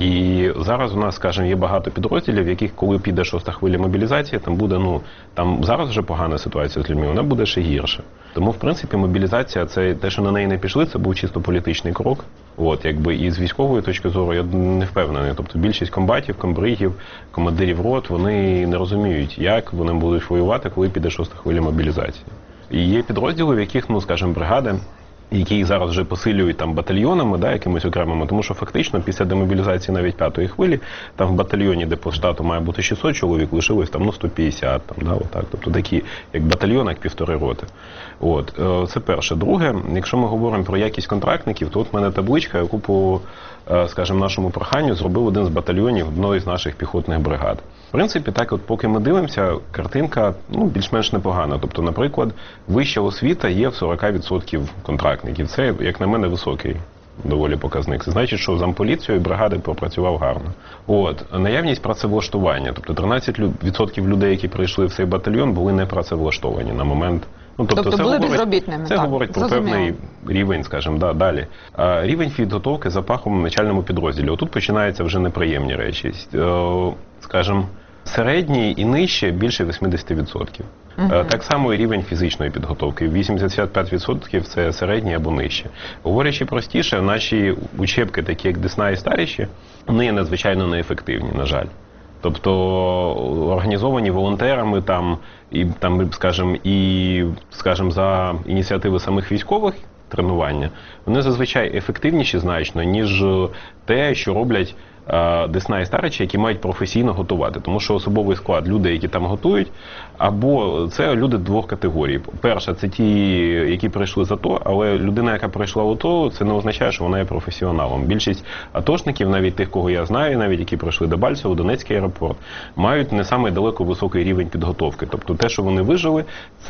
І зараз у нас, скажімо, є багато підрозділів, в яких, коли піде шоста хвиля мобілізації, там буде, ну, там зараз вже погана ситуація з людьми, вона буде ще гірше. Тому, в принципі, мобілізація, це те, що на неї не пішли, це був чисто політичний крок. От, якби, і з військової точки зору я не впевнений. Тобто більшість комбатів, комбригів, командирів рот, вони не розуміють, як вони будуть воювати, коли піде шоста хвиля мобілізації. І є підрозділи, в яких, ну, скажімо, бригади, які їх зараз вже посилюють там батальйонами, да, якимись окремими, тому що фактично після демобілізації навіть п'ятої хвилі, там в батальйоні, де по штату має бути шістсот чоловік, лишилось там, ну, сто п'ятдесят, там, да, отак. Тобто такі, як батальйон, як півтори роти. От, це перше. Друге, якщо ми говоримо про якість контрактників, то от в мене табличка, яку по, скажімо, нашому проханню зробив один з батальйонів одної з наших піхотних бригад. В принципі, так от поки ми дивимося, картинка, ну, більш-менш непогана. Тобто, наприклад, вища освіта є в сорок відсотків контрактників. Це, як на мене, високий доволі показник. Це значить, що замполіт цієї бригади попрацював гарно. От, наявність працевлаштування. Тобто тринадцять відсотків людей, які прийшли в цей батальйон, були не працевлаштовані на момент. Ну, тобто, тобто це були говорить, безробітними. Це так, говорить про зрозуміло. певний рівень, скажімо, да, далі. А, рівень підготовки за фахом в начальному підрозділі. Отут починаються вже неприємні речі. Е, скажімо, середній і нижче більше вісімдесят відсотків. Uh-huh. Так само і рівень фізичної підготовки. вісімдесят п'ять відсотків це середній або нижче. Говорячи простіше, наші учебки, такі як Десна і Старіші, вони є надзвичайно неефективні, на жаль. Тобто організовані волонтерами там, і, там, скажімо, і, скажімо, за ініціативи самих військових тренування, вони зазвичай ефективніші значно, ніж те, що роблять Десна і Старичі, які мають професійно готувати. Тому що особовий склад, люди, які там готують, або це люди двох категорій. Перша, це ті, які прийшли з АТО, але людина, яка прийшла в АТО, це не означає, що вона є професіоналом. Більшість атошників, навіть тих, кого я знаю, навіть які прийшли до Бальцево, Донецький аеропорт, мають не саме далеко високий рівень підготовки. Тобто те, що вони вижили,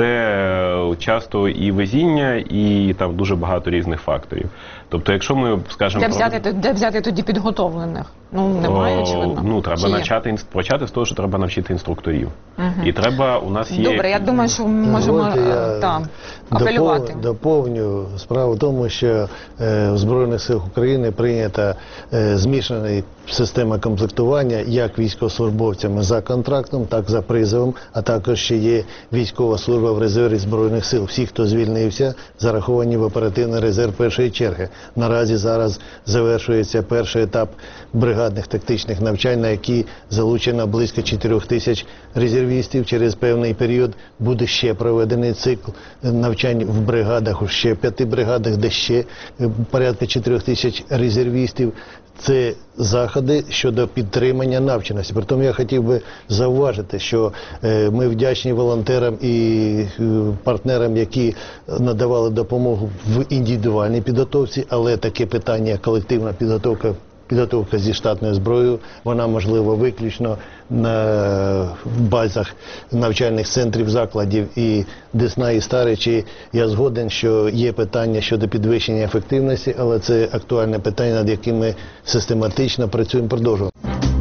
це часто і везіння, і там дуже багато різних факторів. Тобто, якщо ми, скажімо... Де взяти, де взяти тоді підготовлених? Ну, немає, очевидно. Ну, треба навчати, почати з того, що треба навчити інструкторів. Угу. І треба, у нас є... Добре, я думаю, що ми можемо та, апелювати. Доповню. Справа в тому, що е, в Збройних силах України прийнята е, змішана система комплектування як військовослужбовцями за контрактом, так за призовом, а також ще є військова служба в резерві Збройних сил. Всі, хто звільнився, зараховані в оперативний резерв першої черги. Наразі зараз завершується перший етап бригадних тактичних навчань, на які залучено близько чотирьох тисяч резервістів. Через певний період буде ще проведений цикл навчань в бригадах, у ще п'яти бригадах, де ще порядка чотирьох тисяч резервістів. Це заходи щодо підтримання навченості. Притом я хотів би зауважити, що е, ми вдячні волонтерам і е, партнерам, які надавали допомогу в індивідуальній підготовці, але таке питання, колективна підготовка підготовка зі штатною зброєю, вона можлива виключно на в базах навчальних центрів, закладів і Десна, і Старичі. Я згоден, що є питання щодо підвищення ефективності, але це актуальне питання, над яким ми систематично працюємо, продовжуємо.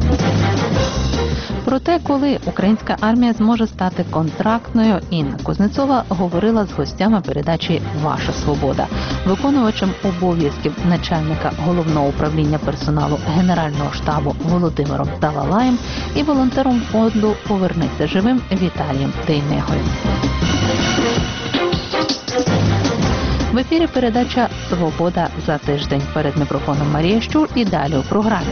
Про те, коли українська армія зможе стати контрактною, Інна Кузнецова говорила з гостями передачі «Ваша свобода», виконувачем обов'язків начальника головного управління персоналу Генерального штабу Володимиром Талалаєм і волонтером фонду «Повернися живим» Віталієм Дейнегою. В ефірі передача «Свобода за тиждень». Перед мікрофоном Марія Щур і далі у програмі.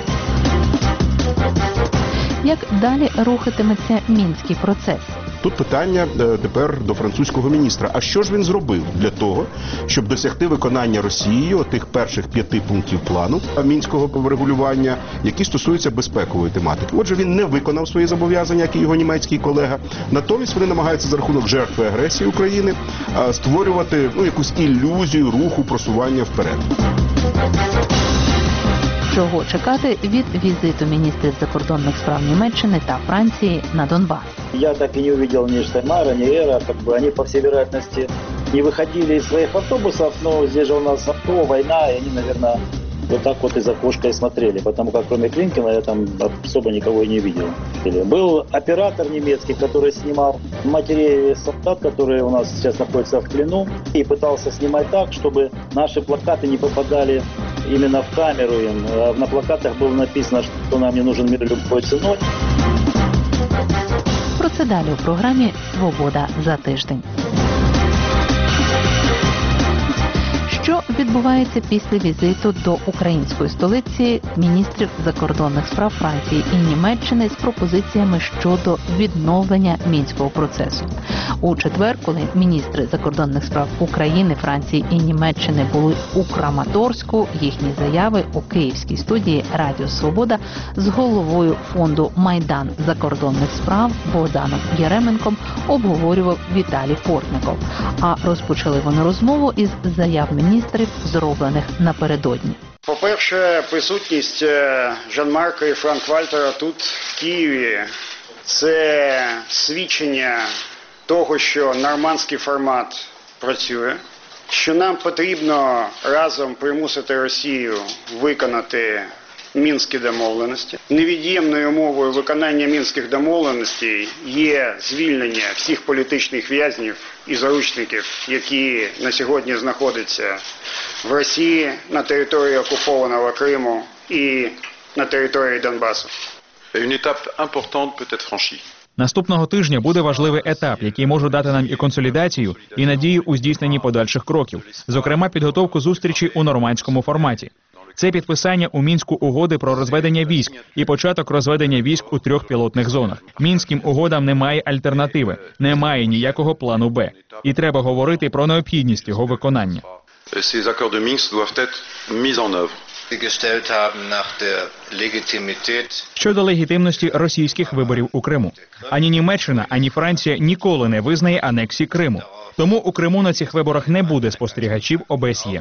Як далі рухатиметься мінський процес? Тут питання тепер до французького міністра. А що ж він зробив для того, щоб досягти виконання Росією тих перших п'яти пунктів плану мінського врегулювання, які стосуються безпекової тематики? Отже, він не виконав свої зобов'язання, як і його німецький колега. Натомість вони намагаються за рахунок жертви агресії України створювати ну, якусь ілюзію руху, просування вперед. Чого чекати від візиту міністрів закордонних справ Німеччини та Франції на Донбас? Я так и не увидел ни Штайнмайера, ни Эра, как бы они, по всей вероятности, не выходили из своих автобусов, но здесь же у нас авто, война, и они, наверное, вот так вот из окошка и смотрели, потому как кроме Клинкина я там особо никого и не видел. Был оператор немецкий, который снимал матерей солдат, которые у нас сейчас находятся в плену, и пытался снимать так, чтобы наши плакаты не попадали именно в камеру. На плакатах было написано, что нам не нужен мир любой ценой. Про це далі у програмі «Свобода за тиждень». Що відбувається після візиту до української столиці міністрів закордонних справ Франції і Німеччини з пропозиціями щодо відновлення мінського процесу? У четвер, коли міністри закордонних справ України, Франції і Німеччини були у Краматорську, їхні заяви у київській студії Радіо Свобода з головою фонду «Майдан закордонних справ» Богданом Яременком обговорював Віталій Портников. А розпочали вони розмову із заяв міністрів, зроблених напередодні. По-перше, присутність Жан-Марка і Франк-Вальтера тут, в Києві, це свідчення того, що нормандський формат працює, що нам потрібно разом примусити Росію виконати Мінські домовленості. Невід'ємною умовою виконання Мінських домовленостей є звільнення всіх політичних в'язнів і заручників, які на сьогодні знаходяться в Росії, на території окупованого Криму і на території Донбасу. Une étape importante peut être franchie. Наступного тижня буде важливий етап, який може дати нам і консолідацію, і надію у здійсненні подальших кроків, зокрема підготовку зустрічі у нормандському форматі. Це підписання у Мінську угоди про розведення військ і початок розведення військ у трьох пілотних зонах. Мінським угодам немає альтернативи, немає ніякого плану Б. І треба говорити про необхідність його виконання. Ces accords de Minsk doivent être mis en œuvre. Щодо легітимності російських виборів у Криму. Ані Німеччина, ані Франція ніколи не визнає анексії Криму. Тому у Криму на цих виборах не буде спостерігачів О Б С Є.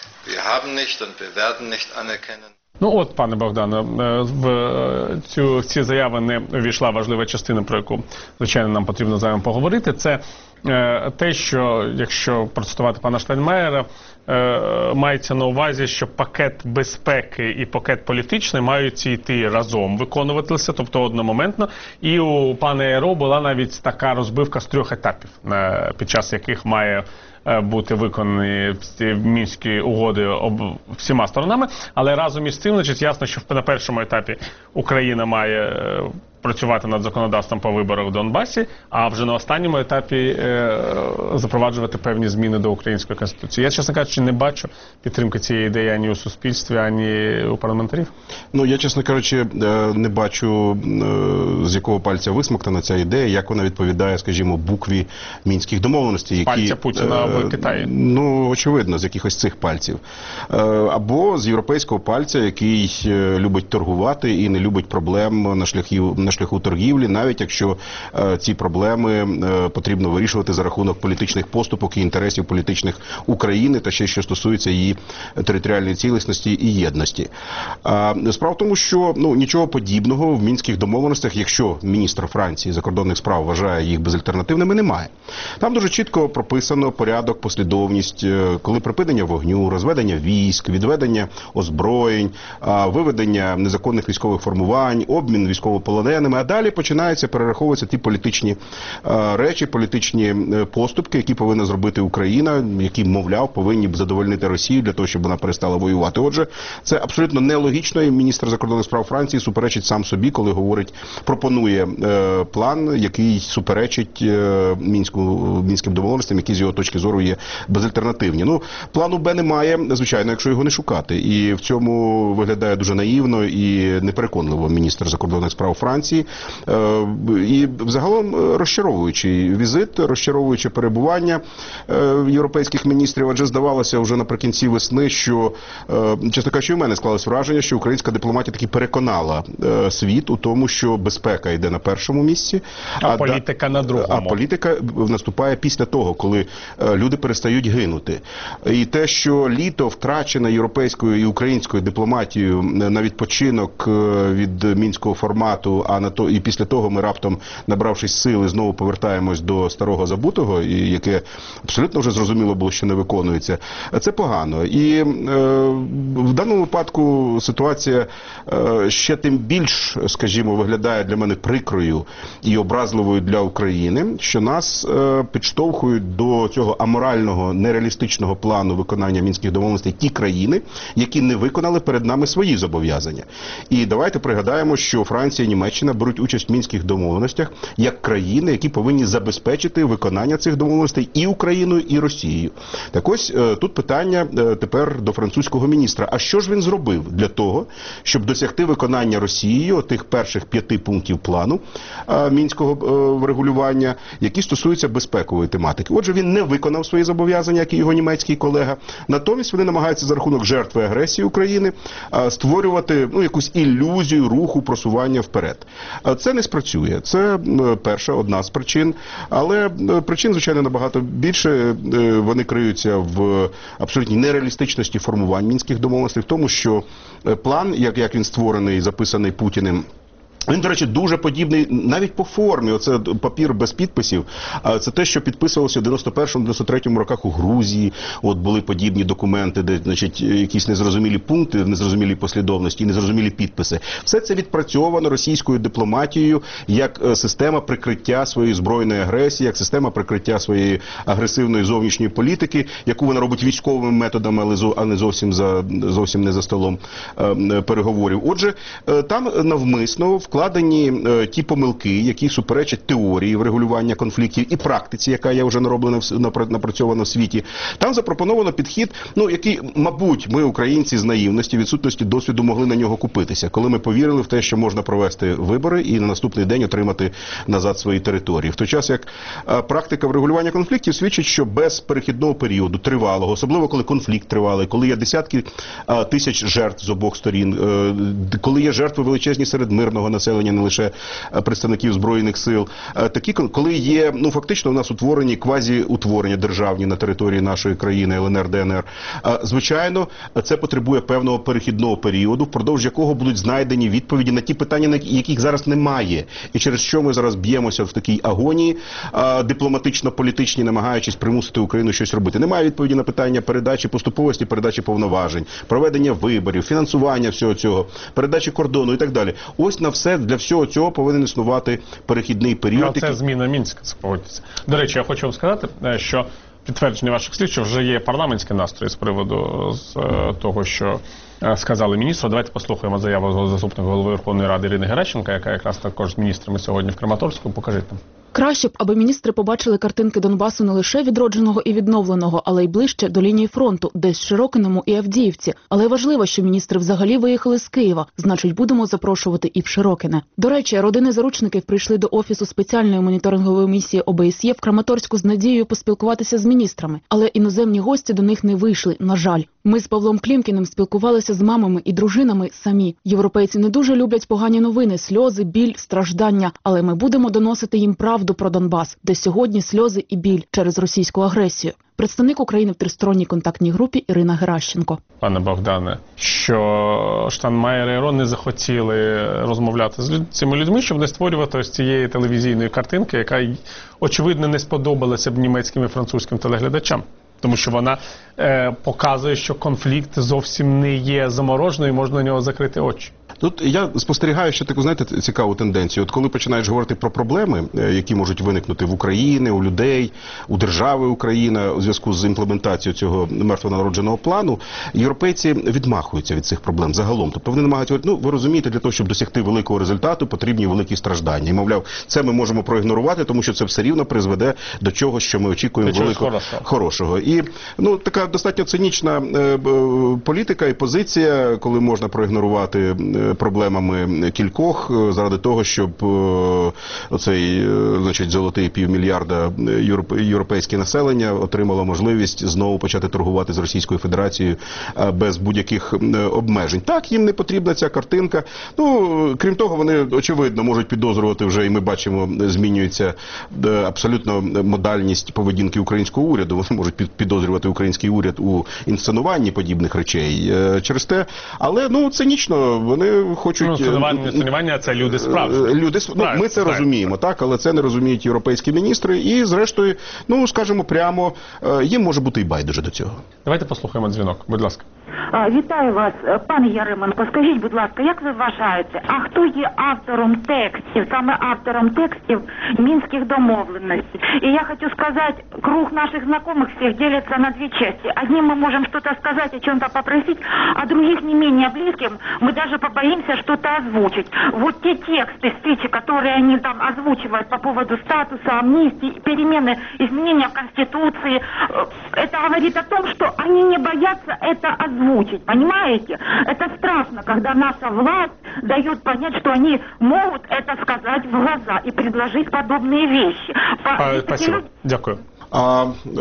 Ну от, пане Богдане, в цю, ці заяви не увійшла важлива частина, про яку, звичайно, нам потрібно з вами поговорити. Це е, те, що, якщо процитувати пана Штайнмайера, е, мається на увазі, що пакет безпеки і пакет політичний мають йти разом, виконуватися, тобто одномоментно. І у пана Еро була навіть така розбивка з трьох етапів, е, під час яких має бути виконані Мінські угоди всіма сторонами, але разом із цим, значить, ясно, що на першому етапі Україна має працювати над законодавством по виборах в Донбасі, а вже на останньому етапі е, запроваджувати певні зміни до української конституції. Я, чесно кажучи, не бачу підтримки цієї ідеї ані у суспільстві, ані у парламентарів. Ну, я, чесно кажучи, не бачу, з якого пальця висмоктана ця ідея, як вона відповідає, скажімо, букві Мінських домовленостей. Які, пальця Путіна в Китаї? Ну, очевидно, з якихось цих пальців. Або з європейського пальця, який любить торгувати і не любить проблем на шляхі, на шляху торгівлі, навіть якщо е, ці проблеми е, потрібно вирішувати за рахунок політичних поступок і інтересів політичних України та ще що стосується її територіальної цілісності і єдності. А, справа в тому, що ну, нічого подібного в мінських домовленостях, якщо міністр Франції закордонних справ вважає їх безальтернативними, немає. Там дуже чітко прописано порядок, послідовність, коли припинення вогню, розведення військ, відведення озброєнь, виведення незаконних військових формувань, обмін військовополоненими, а далі починаються перераховуватися ті політичні речі, політичні поступки, які повинна зробити Україна, які, мовляв, повинні б задовольнити Росію для того, щоб вона перестала воювати. Отже, це абсолютно нелогічно, і міністр закордонних справ Франції суперечить сам собі, коли говорить, пропонує е, план, який суперечить е, мінську, мінським домовленостям, які з його точки зору є безальтернативні. Ну, плану Б немає, звичайно, якщо його не шукати. І в цьому виглядає дуже наївно і непереконливо міністр закордонних справ Франції. Е, і взагалом розчаровуючий візит, розчаровуюче перебування е, європейських міністрів, адже здавалося вже наприкінці весни, що, е, чесно кажучи, у мене склалось враження, що українська дипломатія таки переконала е, світ у тому, що безпека йде на першому місці, а, а політика на другому. А політика наступає після того, коли е, люди перестають гинути. І те, що літо втрачене європейською і українською дипломатією на відпочинок е, від мінського формату, а на то і після того ми раптом, набравшись сили, знову повертаємось до старого забутого, і яке абсолютно вже зрозуміло було, що не виконується. Це погано. І е, в даному випадку ситуація е, ще тим більш, скажімо, виглядає для мене прикрою і образливою для України, що нас е, підштовхують до цього аморального, нереалістичного плану виконання мінських домовленостей ті країни, які не виконали перед нами свої зобов'язання. І давайте пригадаємо, що Франція і Німеччина беруть участь в мінських домовленостях як країни, які повинні забезпечити виконання цих домовленостей і Україною, і Росією. Так ось е, тут питання е, тепер до французького міністра. А що ж він зробив для того, щоб досягти виконання Росією тих перших п'яти пунктів плану е, мінського е, врегулювання, які стосуються безпекової тематики? Отже, він не виконав свої зобов'язання, як і його німецький колега. Натомість вони намагаються за рахунок жертви агресії України е, створювати ну, якусь ілюзію руху просування вперед. Е, це не спрацює. Це е, перша, одна з причин. Але е, причин, звичайно, набагато більше. Е, вони криються в абсолютній нереалістичності формувань мінських домовленостей, в тому, що план, як, як він створений, записаний Путіним, він, до речі, дуже подібний навіть по формі. Оце папір без підписів. Це те, що підписувалося в дев'яносто першому - дев'яносто третьому роках у Грузії. От були подібні документи, де, значить, якісь незрозумілі пункти, незрозумілі послідовності, незрозумілі підписи. Все це відпрацьовано російською дипломатією як система прикриття своєї збройної агресії, як система прикриття своєї агресивної зовнішньої політики, яку вона робить військовими методами, а не зовсім за зовсім не за столом е, переговорів. Отже, е, там навмисно вкладені е, ті помилки, які суперечать теорії врегулювання конфліктів і практиці, яка є вже нароблена, напрацьована в світі. Там запропоновано підхід, ну, який, мабуть, ми, українці, з наївності, відсутності досвіду могли на нього купитися, коли ми повірили в те, що можна провести вибори і на наступний день отримати назад свої території. В той час, як е, практика врегулювання конфліктів свідчить, що без перехідного періоду, тривалого, особливо коли конфлікт тривалий, коли є десятки е, тисяч жертв з обох сторін, е, коли є жертви величезні серед мирного населення, не лише представників Збройних сил, такі, коли є, ну, фактично у нас утворені квазі-утворення державні на території нашої країни, Л Н Р, Д Н Р. Звичайно, це потребує певного перехідного періоду, впродовж якого будуть знайдені відповіді на ті питання, яких зараз немає. І через що ми зараз б'ємося в такій агонії дипломатично-політичній, намагаючись примусити Україну щось робити. Немає відповіді на питання передачі поступовості, передачі повноважень, проведення виборів, фінансування всього цього, передачі кордону і так далі. Ось на все, для всього цього повинен існувати перехідний період. Ну, це зміна Мінська, погодьтеся. До речі, я хочу вам сказати, що підтвердження ваших слів, що вже є парламентські настрої з приводу з того, що сказали міністру. Давайте послухаємо заяву заступника голови Верховної Ради Ірини Геращенко, яка якраз також з міністрами сьогодні в Краматорську. Покажіть нам. Краще б, аби міністри побачили картинки Донбасу не лише відродженого і відновленого, але й ближче до лінії фронту, десь в Широкиному і Авдіївці. Але важливо, що міністри взагалі виїхали з Києва, значить будемо запрошувати і в Широкине. До речі, родини заручників прийшли до Офісу спеціальної моніторингової місії О Б С Є в Краматорську з надією поспілкуватися з міністрами. Але іноземні гості до них не вийшли, на жаль. Ми з Павлом Клімкіним спілкувалися з мамами і дружинами самі. Європейці не дуже люблять погані новини, сльози, біль, страждання. Але ми будемо доносити їм правду про Донбас, де сьогодні сльози і біль через російську агресію. Представник України в тристоронній контактній групі Ірина Геращенко. Пане Богдане, що Штайнмаєр і Рон не захотіли розмовляти з цими людьми, щоб не створювати ось цієї телевізійної картинки, яка, очевидно, не сподобалася б німецьким і французьким телеглядачам. Тому що вона е, показує, що конфлікт зовсім не є замороженою, можна на нього закрити очі. Тут я спостерігаю ще таку, знаєте, цікаву тенденцію. От коли починаєш говорити про проблеми, які можуть виникнути в Україні, у людей, у держави Україна у зв'язку з імплементацією цього мертвонародженого плану, європейці відмахуються від цих проблем загалом. Тобто вони намагаються говорити, ну, ви розумієте, для того, щоб досягти великого результату, потрібні великі страждання. І, мовляв, це ми можемо проігнорувати, тому що це все рівно призведе до чогось, що ми очікуємо великого, хорошого. хорошого. І, ну, така достатньо цинічна е, політика і позиція, коли можна проігнорувати проблемами кількох заради того, щоб оцей, значить, золотий півмільярда європейське населення отримало можливість знову почати торгувати з Російською Федерацією без будь-яких обмежень. Так, їм не потрібна ця картинка. Ну, крім того, вони, очевидно, можуть підозрювати вже, і ми бачимо, змінюється абсолютно модальність поведінки українського уряду. Вони можуть підозрювати український уряд у інсценуванні подібних речей. Через те, але, ну, цинічно, вони хочуть... Ну, сумнівання – це люди справді. Люди, ну, ми це розуміємо, так, але це не розуміють європейські міністри. І, зрештою, ну, скажімо прямо, їм може бути і байдуже до цього. Давайте послухаємо дзвінок, будь ласка. Вітаю вас, пане Яременко. Скажіть, будь ласка, як ви вважаєте, а хто є автором текстів, саме автором текстів Мінських домовленностей? И я хочу сказать, круг наших знакомых всех делится на две части. Одним мы можем что-то сказать, о чем-то попросить, а других не менее близким мы даже побоимся что-то озвучить. Вот те тексты, встречи, которые они там озвучивают по поводу статуса, амнистии, перемены, изменения в Конституции, это говорит о том, что они не боятся это озвучить, понимаете? Это страшно, когда наша власть дает понять, что они могут это сказать в глаза и предложить подобные вещи. А, спасибо. Дякую. А е,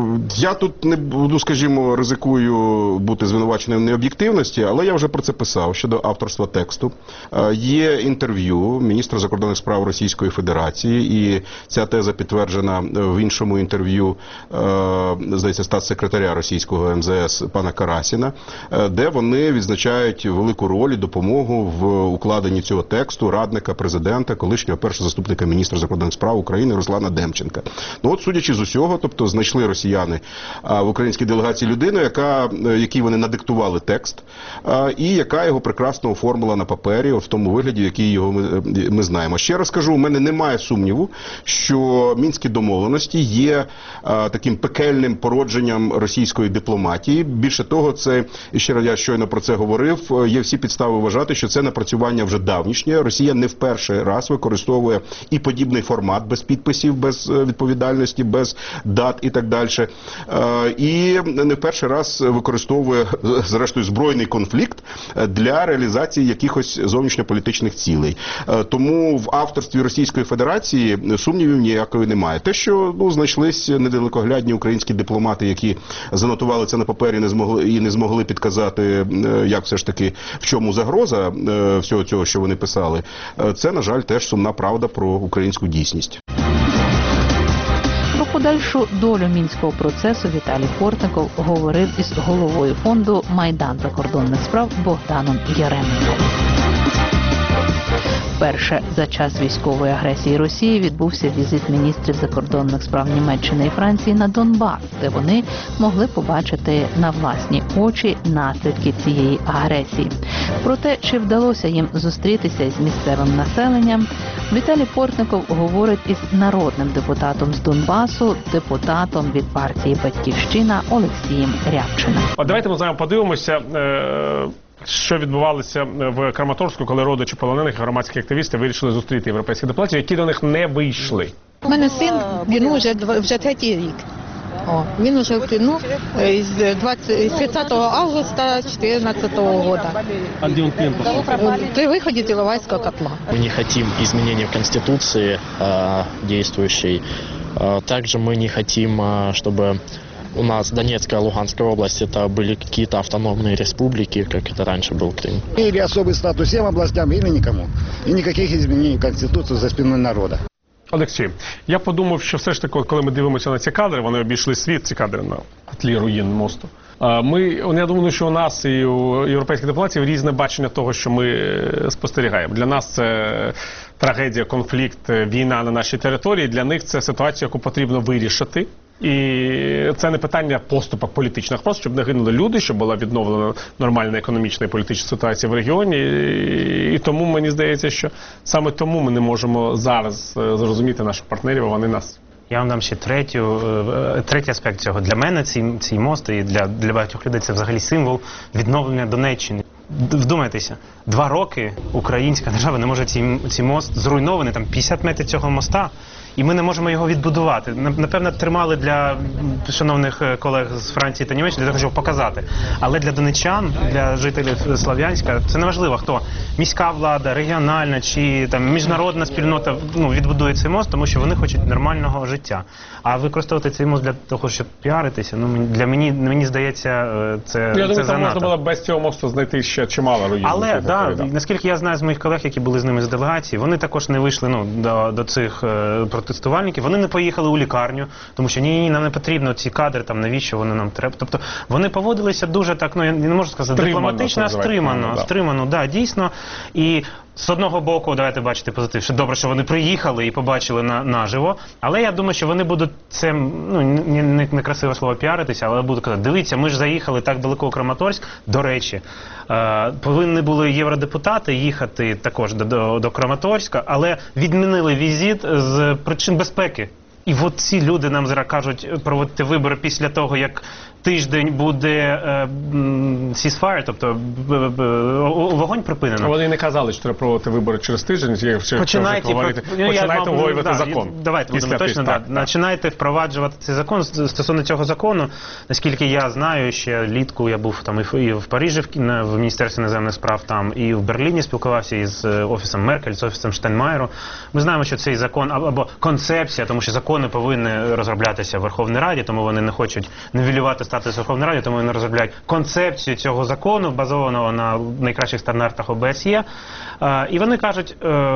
я тут не буду, скажімо, ризикую бути звинуваченим в необ'єктивності, але я вже про це писав щодо авторства тексту. Е, є інтерв'ю міністра закордонних справ Російської Федерації, і ця теза підтверджена в іншому інтерв'ю, е, здається, статс-секретаря російського ем зе ес пана Карасіна, е, де вони відзначають велику роль і допомогу в укладенні цього тексту радника президента, колишнього першого заступника міністра закордонних справ України Руслана Демченка. Ну от, судячи з усього, тобто знайшли росіяни а, в українській делегації людину, яка, якій вони надиктували текст, а, і яка його прекрасно оформила на папері, в тому вигляді, в який його ми, ми знаємо. Ще раз кажу, у мене немає сумніву, що мінські домовленості є а, таким пекельним породженням російської дипломатії. Більше того, це, і ще раз я щойно про це говорив, є всі підстави вважати, що це напрацювання вже давнішнє. Росія не в перший раз використовує і подібний формат без підписів, без відповідальності, без дат і так далі. І не в перший раз використовує, зрештою, збройний конфлікт для реалізації якихось зовнішньополітичних цілей. Тому в авторстві Російської Федерації сумнівів ніякої немає. Те, що, ну, знайшлись недалекоглядні українські дипломати, які занотували це на папері не змогли, і не змогли підказати, як все ж таки, в чому загроза всього цього, що вони писали, це, на жаль, теж сумна правда про українську дійсність. Про подальшу долю мінського процесу Віталій Портников говорив із головою фонду «Майдан закордонних справ» Богданом Яременком. Вперше за час військової агресії Росії відбувся візит міністрів закордонних справ Німеччини і Франції на Донбас, де вони могли побачити на власні очі наслідки цієї агресії. Про те, чи вдалося їм зустрітися із місцевим населенням, Віталій Портников говорить із народним депутатом з Донбасу, депутатом від партії «Батьківщина» Олексієм Рябчиним. От давайте ми з вами подивимося, що відбувалося в Краматорську, коли родичі полонених громадські активісти вирішили зустріти європейських дипломатів, які до них не вийшли. У мене син, він вже, вже третій рік. О, він уже в плену з тридцятого августа две тысячи четырнадцатого года. А где он плен пошел? При выходе из Иловайского котла. Мы не хотим изменения в Конституции э, действующей. Э, также мы не хотим, э, чтобы у нас Донецкая, Луганская области это были какие-то автономные республики, как это раньше был Крым. Или особый статус всем областям, или никому. И никаких изменений в Конституцию за спиной народа. Олексій, я подумав, що все ж таки, коли ми дивимося на ці кадри, вони обійшли світ, ці кадри на тлі руїн мосту. Ми, я думаю, що у нас і у європейських дипломатів різне бачення того, що ми спостерігаємо. Для нас це трагедія, конфлікт, війна на нашій території. Для них це ситуація, яку потрібно вирішити. І це не питання поступок політичних, просто щоб не гинули люди, щоб була відновлена нормальна економічна і політична ситуація в регіоні. І тому мені здається, що саме тому ми не можемо зараз зрозуміти наших партнерів, а вони нас. Я вам дам ще третю, третій аспект цього. Для мене цей, цей мост і для, для багатьох людей це взагалі символ відновлення Донеччини. Вдумайтеся, два роки українська держава не може цей, цей мост зруйнований, там п'ятдесят метрів цього моста, і ми не можемо його відбудувати. Напевно, тримали для шановних колег з Франції та Німеччини для того, щоб показати. Але для донеччан, для жителів Слов'янська, це неважливо, хто міська влада, регіональна чи там міжнародна спільнота ну, відбудує цей мост, тому що вони хочуть нормального життя. А використовувати цей мост для того, щоб піаритися, ну для мені, мені здається, це Я це думаю, занадто. там можна було без цього мосту знайти ще чимало руїн. Але, да, наскільки я знаю з моїх колег, які були з ними з делегації, вони також не вийшли ну, до, до цих е, протестувальників, вони не поїхали у лікарню, тому що ні-ні, нам не потрібно ці кадри, там, навіщо вони нам треба. Тобто вони поводилися дуже так, ну я не можу сказати, стримано, дипломатично, а стримано, да. стримано, да, дійсно. І з одного боку, давайте бачити позитив, що добре, що вони приїхали і побачили на, наживо, але я думаю, що вони будуть це, ну, не, не, не красиве слово піаритися, але будуть казати, дивіться, ми ж заїхали так далеко у Краматорськ, до речі, е, повинні були євродепутати їхати також до, до, до Краматорська, але відмінили візит з причин безпеки. І от ці люди нам зараз кажуть проводити вибори після того, як тиждень буде ceasefire, тобто вогонь припинено. Вони не казали, що треба проводити вибори через тиждень, якщо починайте обговорювати закон. Давайте будемо точно, да, починайте впроваджувати цей закон. Стосовно цього закону, наскільки я знаю, ще літку я був там і в Парижі, в Міністерстві іноземних справ там, і в Берліні спілкувався із офісом Меркель, з офісом Штайнмайєру. Ми знаємо, що цей закон, або концепція, тому що закони повинні розроблятися в Верховній Раді, тому вони не хочуть нівелювати статус Верховної Ради, тому вони розробляють концепцію цього закону, базованого на найкращих стандартах О Б С Є. І вони кажуть,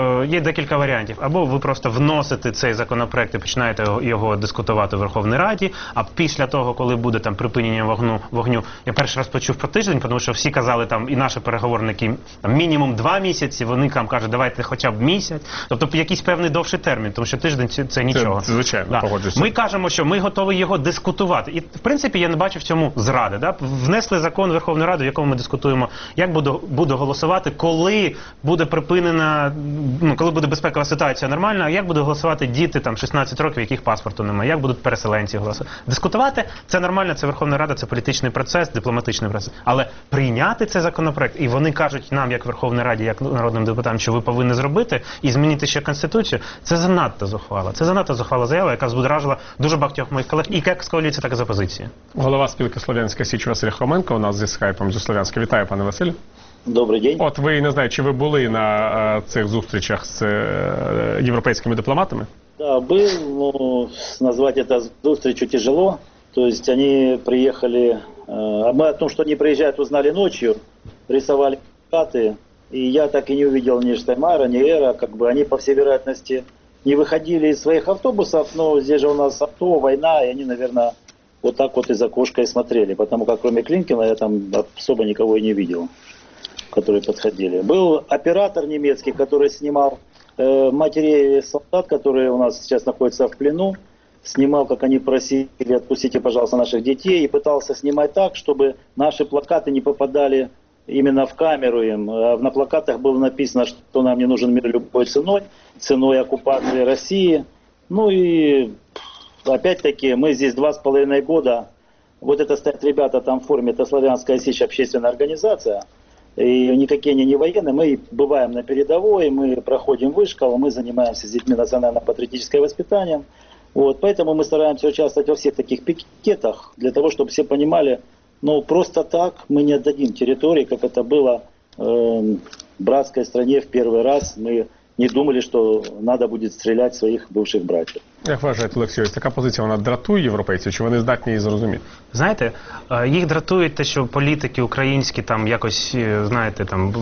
є декілька варіантів. Або ви просто вносите цей законопроект і починаєте його дискутувати в Верховній Раді, а після того, коли буде там припинення вогню, вогню, я перший раз почув про тиждень, тому що всі казали там, і наші переговорники, там, мінімум два місяці, вони там кажуть, давайте хоча б місяць, тобто якийсь певний довший термін, тому що тиждень це, це нічого. Це, звичайно, да. Погоджуюся. Ми кажемо, що ми готові його дискутувати. І, в принципі, я не бачу в цьому зради. Да? Внесли закон Верховної Ради, в якому ми дискутуємо, як буде, буде голосувати, коли буде припинена, ну, коли буде безпекова ситуація нормальна, а як будуть голосувати діти там шістнадцять років, яких паспорту немає, як будуть переселенці голосувати. Дискутувати – це нормально, це Верховна Рада, це політичний процес, дипломатичний процес. Але прийняти цей законопроект, і вони кажуть нам, як Верховній Раді, як народним депутатам, що ви повинні зробити, і змінити ще Конституцію, це занадто зухвало. Це занадто зухвала заява, яка збудоражила дуже багатьох моїх колег, і як з коаліції, так і з опозиції. Голова спілки Слов'янська Січ Василь Хоменко у нас зі скайпом зі Слов'янська. Вітаю, пане Василь. Добрий день. От ви, не знаю, чи ви були на а, цих зустрічах з а, європейськими дипломатами? Да, был, но назвать это зустрічью тяжело. То есть они приехали, а мы о том, что они приезжают, узнали ночью, рисовали карты, и я так и не увидел ни Штайнмайера, ни Эра, как бы они, по всей вероятности, не выходили из своих автобусов, но здесь же у нас авто, война, и они, наверное, вот так вот из окошка и смотрели, потому как кроме Клинкина я там особо никого и не видел, которые подходили. Был оператор немецкий, который снимал э, матери солдат, которые у нас сейчас находятся в плену, снимал, как они просили, отпустите, пожалуйста, наших детей, и пытался снимать так, чтобы наши плакаты не попадали именно в камеру им. На плакатах было написано, что нам не нужен мир любой ценой, ценой оккупации России. Ну и опять-таки мы здесь два с половиной года, вот это стоят ребята там в форме, это Славянская Сечь, общественная организация, и никакие они не военные, мы бываем на передовой, мы проходим вышкол, мы занимаемся с детьми национально-патриотическим воспитанием. Вот, поэтому мы стараемся участвовать во всех таких пикетах, для того, чтобы все понимали, ну просто так мы не отдадим территории, как это было э, в братской стране в первый раз. Мы не думали, что надо будет стрелять в своих бывших братьев. Як вважаєте, Олексій, ось така позиція, вона дратує європейців, чи вони здатні її зрозуміти? Знаєте, їх дратує те, що політики українські там якось, знаєте, там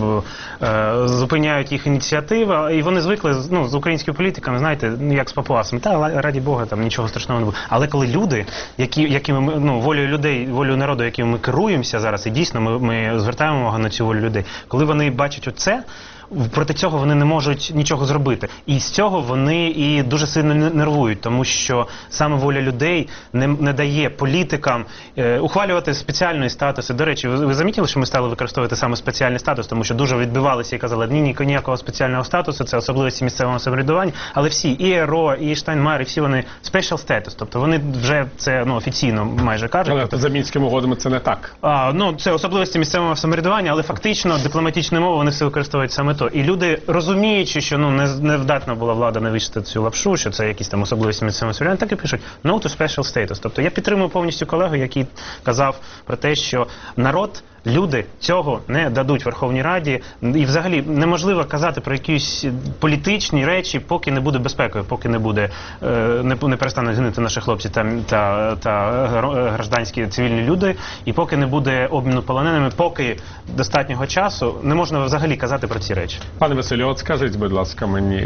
зупиняють їх ініціативи, і вони звикли, ну, з українськими політиками, знаєте, як з папуасами, та раді Бога, там нічого страшного не буде. Але коли люди, які, якими ми, ну, волею людей, волею народу, якими ми керуємося зараз, і дійсно ми, ми звертаємо увагу на цю волю людей, коли вони бачать оце, проти цього вони не можуть нічого зробити. І з цього вони і дуже сильно нервують, тому що саме воля людей не, не дає політикам е, ухвалювати спеціальні статуси. До речі, ви, ви замітили, що ми стали використовувати саме спеціальний статус, тому що дуже відбивалися і казали, ні, ні, ніякого спеціального статусу, це особливості місцевого самоврядування, але всі, і ЕРО, і Штайнмайєр, і всі вони special status, тобто вони вже це, ну, офіційно майже кажуть. Але за Мінськими угодами це не так. А, ну, це особливості місцевого самоврядування, але фактично дипломатичною мовою вони все використовують саме то. І люди, розуміючи, що, ну, не, не вдатна була влада навішати цю лапшу, що це якісь там особливості місцевого самоврядування, так і пишуть no to special status. Тобто я підтримую повністю колегу, який казав про те, що народ, люди цього не дадуть Верховній Раді. І взагалі неможливо казати про якісь політичні речі, поки не буде безпекою, поки не буде, не, не перестануть гинути наші хлопці та, та, та гражданські цивільні люди, і поки не буде обміну полоненими, поки достатнього часу не можна взагалі казати про ці речі. Пане Василю, от скажіть, будь ласка, мені,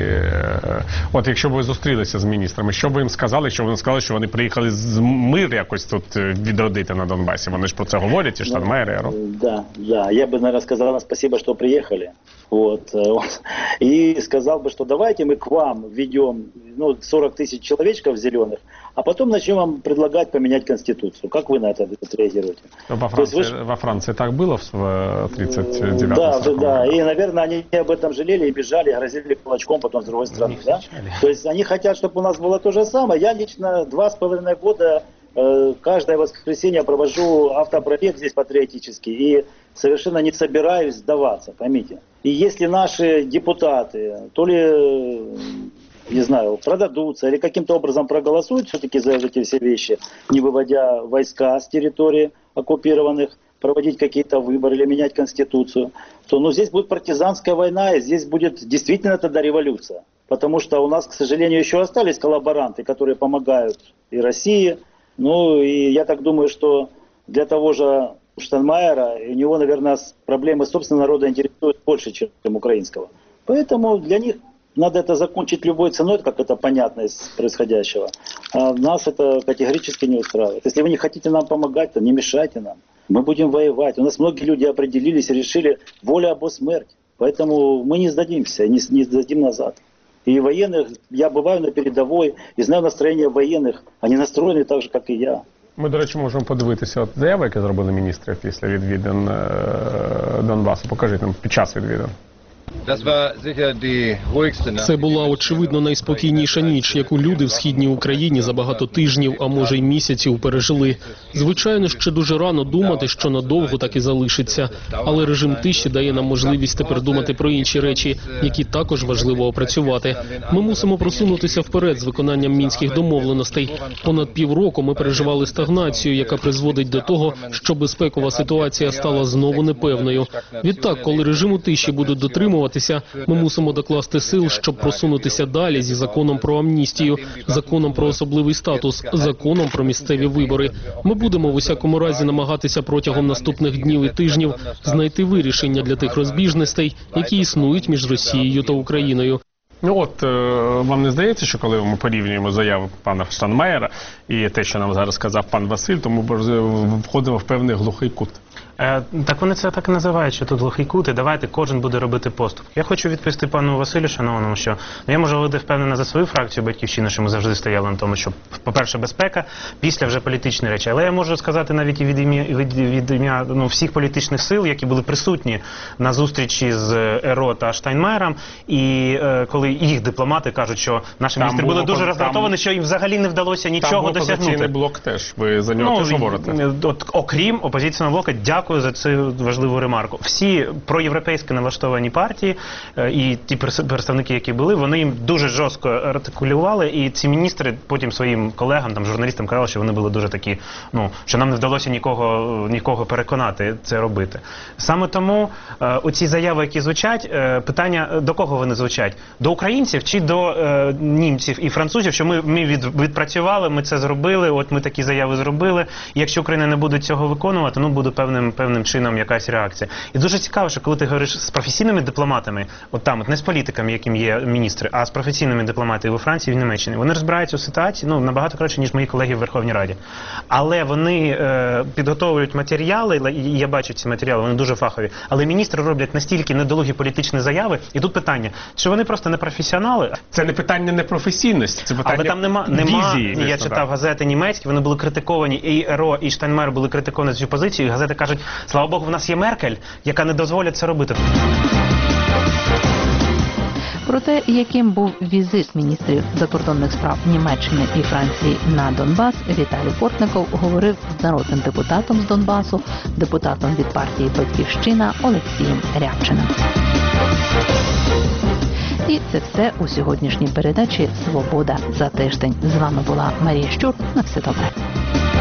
от якщо б ви зустрілися з міністрами, що б ви їм сказали, що вони сказали, що вони приїхали з мир якось тут відродити на Донбасі? Вони ж про це говорять, і Штайнмайєр, і ЕРО. Да, да. Я бы, наверное, сказал спасибо, что приехали. Вот. И сказал бы, что давайте мы к вам введем, ну, сорок тысяч человечков зеленых, а потом начнем вам предлагать поменять Конституцию. Как вы на это отреагируете? Во Франции, вы... во Франции так было в тридцать девятом? Да, да, да. И, наверное, они об этом жалели и бежали, грозили кулачком потом с другой стороны. Да? То есть они хотят, чтобы у нас было то же самое. Я лично два с половиной года каждое воскресенье провожу автопробег здесь патриотический и совершенно не собираюсь сдаваться, поймите. И если наши депутаты, то ли, не знаю, продадутся или каким-то образом проголосуют все-таки за эти все вещи, не выводя войска с территорий оккупированных, проводить какие-то выборы или менять Конституцию, то, ну, здесь будет партизанская война, и здесь будет действительно тогда революция. Потому что у нас, к сожалению, еще остались коллаборанты, которые помогают и России. Ну, и я так думаю, что для того же Штайнмайера, у него, наверное, проблемы собственного народа интересуют больше, чем украинского. Поэтому для них надо это закончить любой ценой, как это понятно из происходящего. А нас это категорически не устраивает. Если вы не хотите нам помогать, то не мешайте нам. Мы будем воевать. У нас многие люди определились и решили воля або смерть. Поэтому мы не сдадимся, не, не сдадим назад. И военных, я бываю на передовой, и знаю настроение военных, они настроены так же, как и я. Ми, до речі, можемо подивитися от заяви, які зробили міністри після відвідин е Донбасу. Покажіть нам під час відвідин. Це була, очевидно, найспокійніша ніч, яку люди в східній Україні за багато тижнів, а може й місяців пережили. Звичайно, ще дуже рано думати, що надовго так і залишиться. Але режим тиші дає нам можливість тепер думати про інші речі, які також важливо опрацювати. Ми мусимо просунутися вперед з виконанням мінських домовленостей. Понад півроку ми переживали стагнацію, яка призводить до того, що безпекова ситуація стала знову непевною. Відтак, коли режиму тиші будуть дотримувати, ми мусимо докласти сил, щоб просунутися далі зі законом про амністію, законом про особливий статус, законом про місцеві вибори. Ми будемо в усякому разі намагатися протягом наступних днів і тижнів знайти вирішення для тих розбіжностей, які існують між Росією та Україною. Ну от, вам не здається, що коли ми порівнюємо заяву пана Штайнмайєра і те, що нам зараз сказав пан Василь, то ми входимо в певний глухий кут? Е, так вони це так і називають, що тут глухий кут, і давайте кожен буде робити поступ. Я хочу відповісти пану Василю шановному, що ну, я можу бути впевнений за свою фракцію «Батьківщина», що ми завжди стояли на тому, що, по-перше, безпека, після вже політичні речі. Але я можу сказати навіть і від ім'я від, від ім'я ну, всіх політичних сил, які були присутні на зустрічі з ЕРО та Штайнмайєром, і е, коли їх дипломати кажуть, що наші там міністри були дуже роздратовані, що їм взагалі не вдалося нічого досягнути. Там був опозиційний блок теж, ви за нього ну, теж говорите. От, окрім опозиційного блоку, дякую дякую за цю важливу ремарку. Всі проєвропейськи налаштовані партії е, і ті представники, які були, вони їм дуже жорстко артикулювали, і ці міністри потім своїм колегам, там, журналістам казали, що вони були дуже такі, ну, що нам не вдалося нікого, нікого переконати це робити. Саме тому е, оці заяви, які звучать, е, питання, до кого вони звучать? До українців чи до е, німців і французів, що ми, ми від, відпрацювали, ми це зробили, от ми такі заяви зробили, і якщо Україна не буде цього виконувати, ну буде певним, певним чином якась реакція. І дуже цікаво, що коли ти говориш з професійними дипломатами, от там, от не з політиками, яким є міністри, а з професійними дипломатами у Франції і в Німеччині, вони розбираються у ситуації, ну, набагато краще, ніж мої колеги в Верховній Раді. Але вони е, підготовлюють матеріали, і я бачу ці матеріали, вони дуже фахові, але міністри роблять настільки недолугі політичні заяви, і тут питання, чи вони просто не професіонали? Це не питання непрофесійності, це питання Але там нема, нема візії. я читав газети німецькі, вони були критиковані, і РО, і Штайнмайєр були критиковані цю позицію, і газети кажуть, слава Богу, в нас є Меркель, яка не дозволить це робити. Про те, яким був візит міністрів закордонних справ Німеччини і Франції на Донбас, Віталій Портников говорив з народним депутатом з Донбасу, депутатом від партії «Батьківщина» Олексієм Рябчиним. І це все у сьогоднішній передачі «Свобода за тиждень». З вами була Марія Щур. На все добре.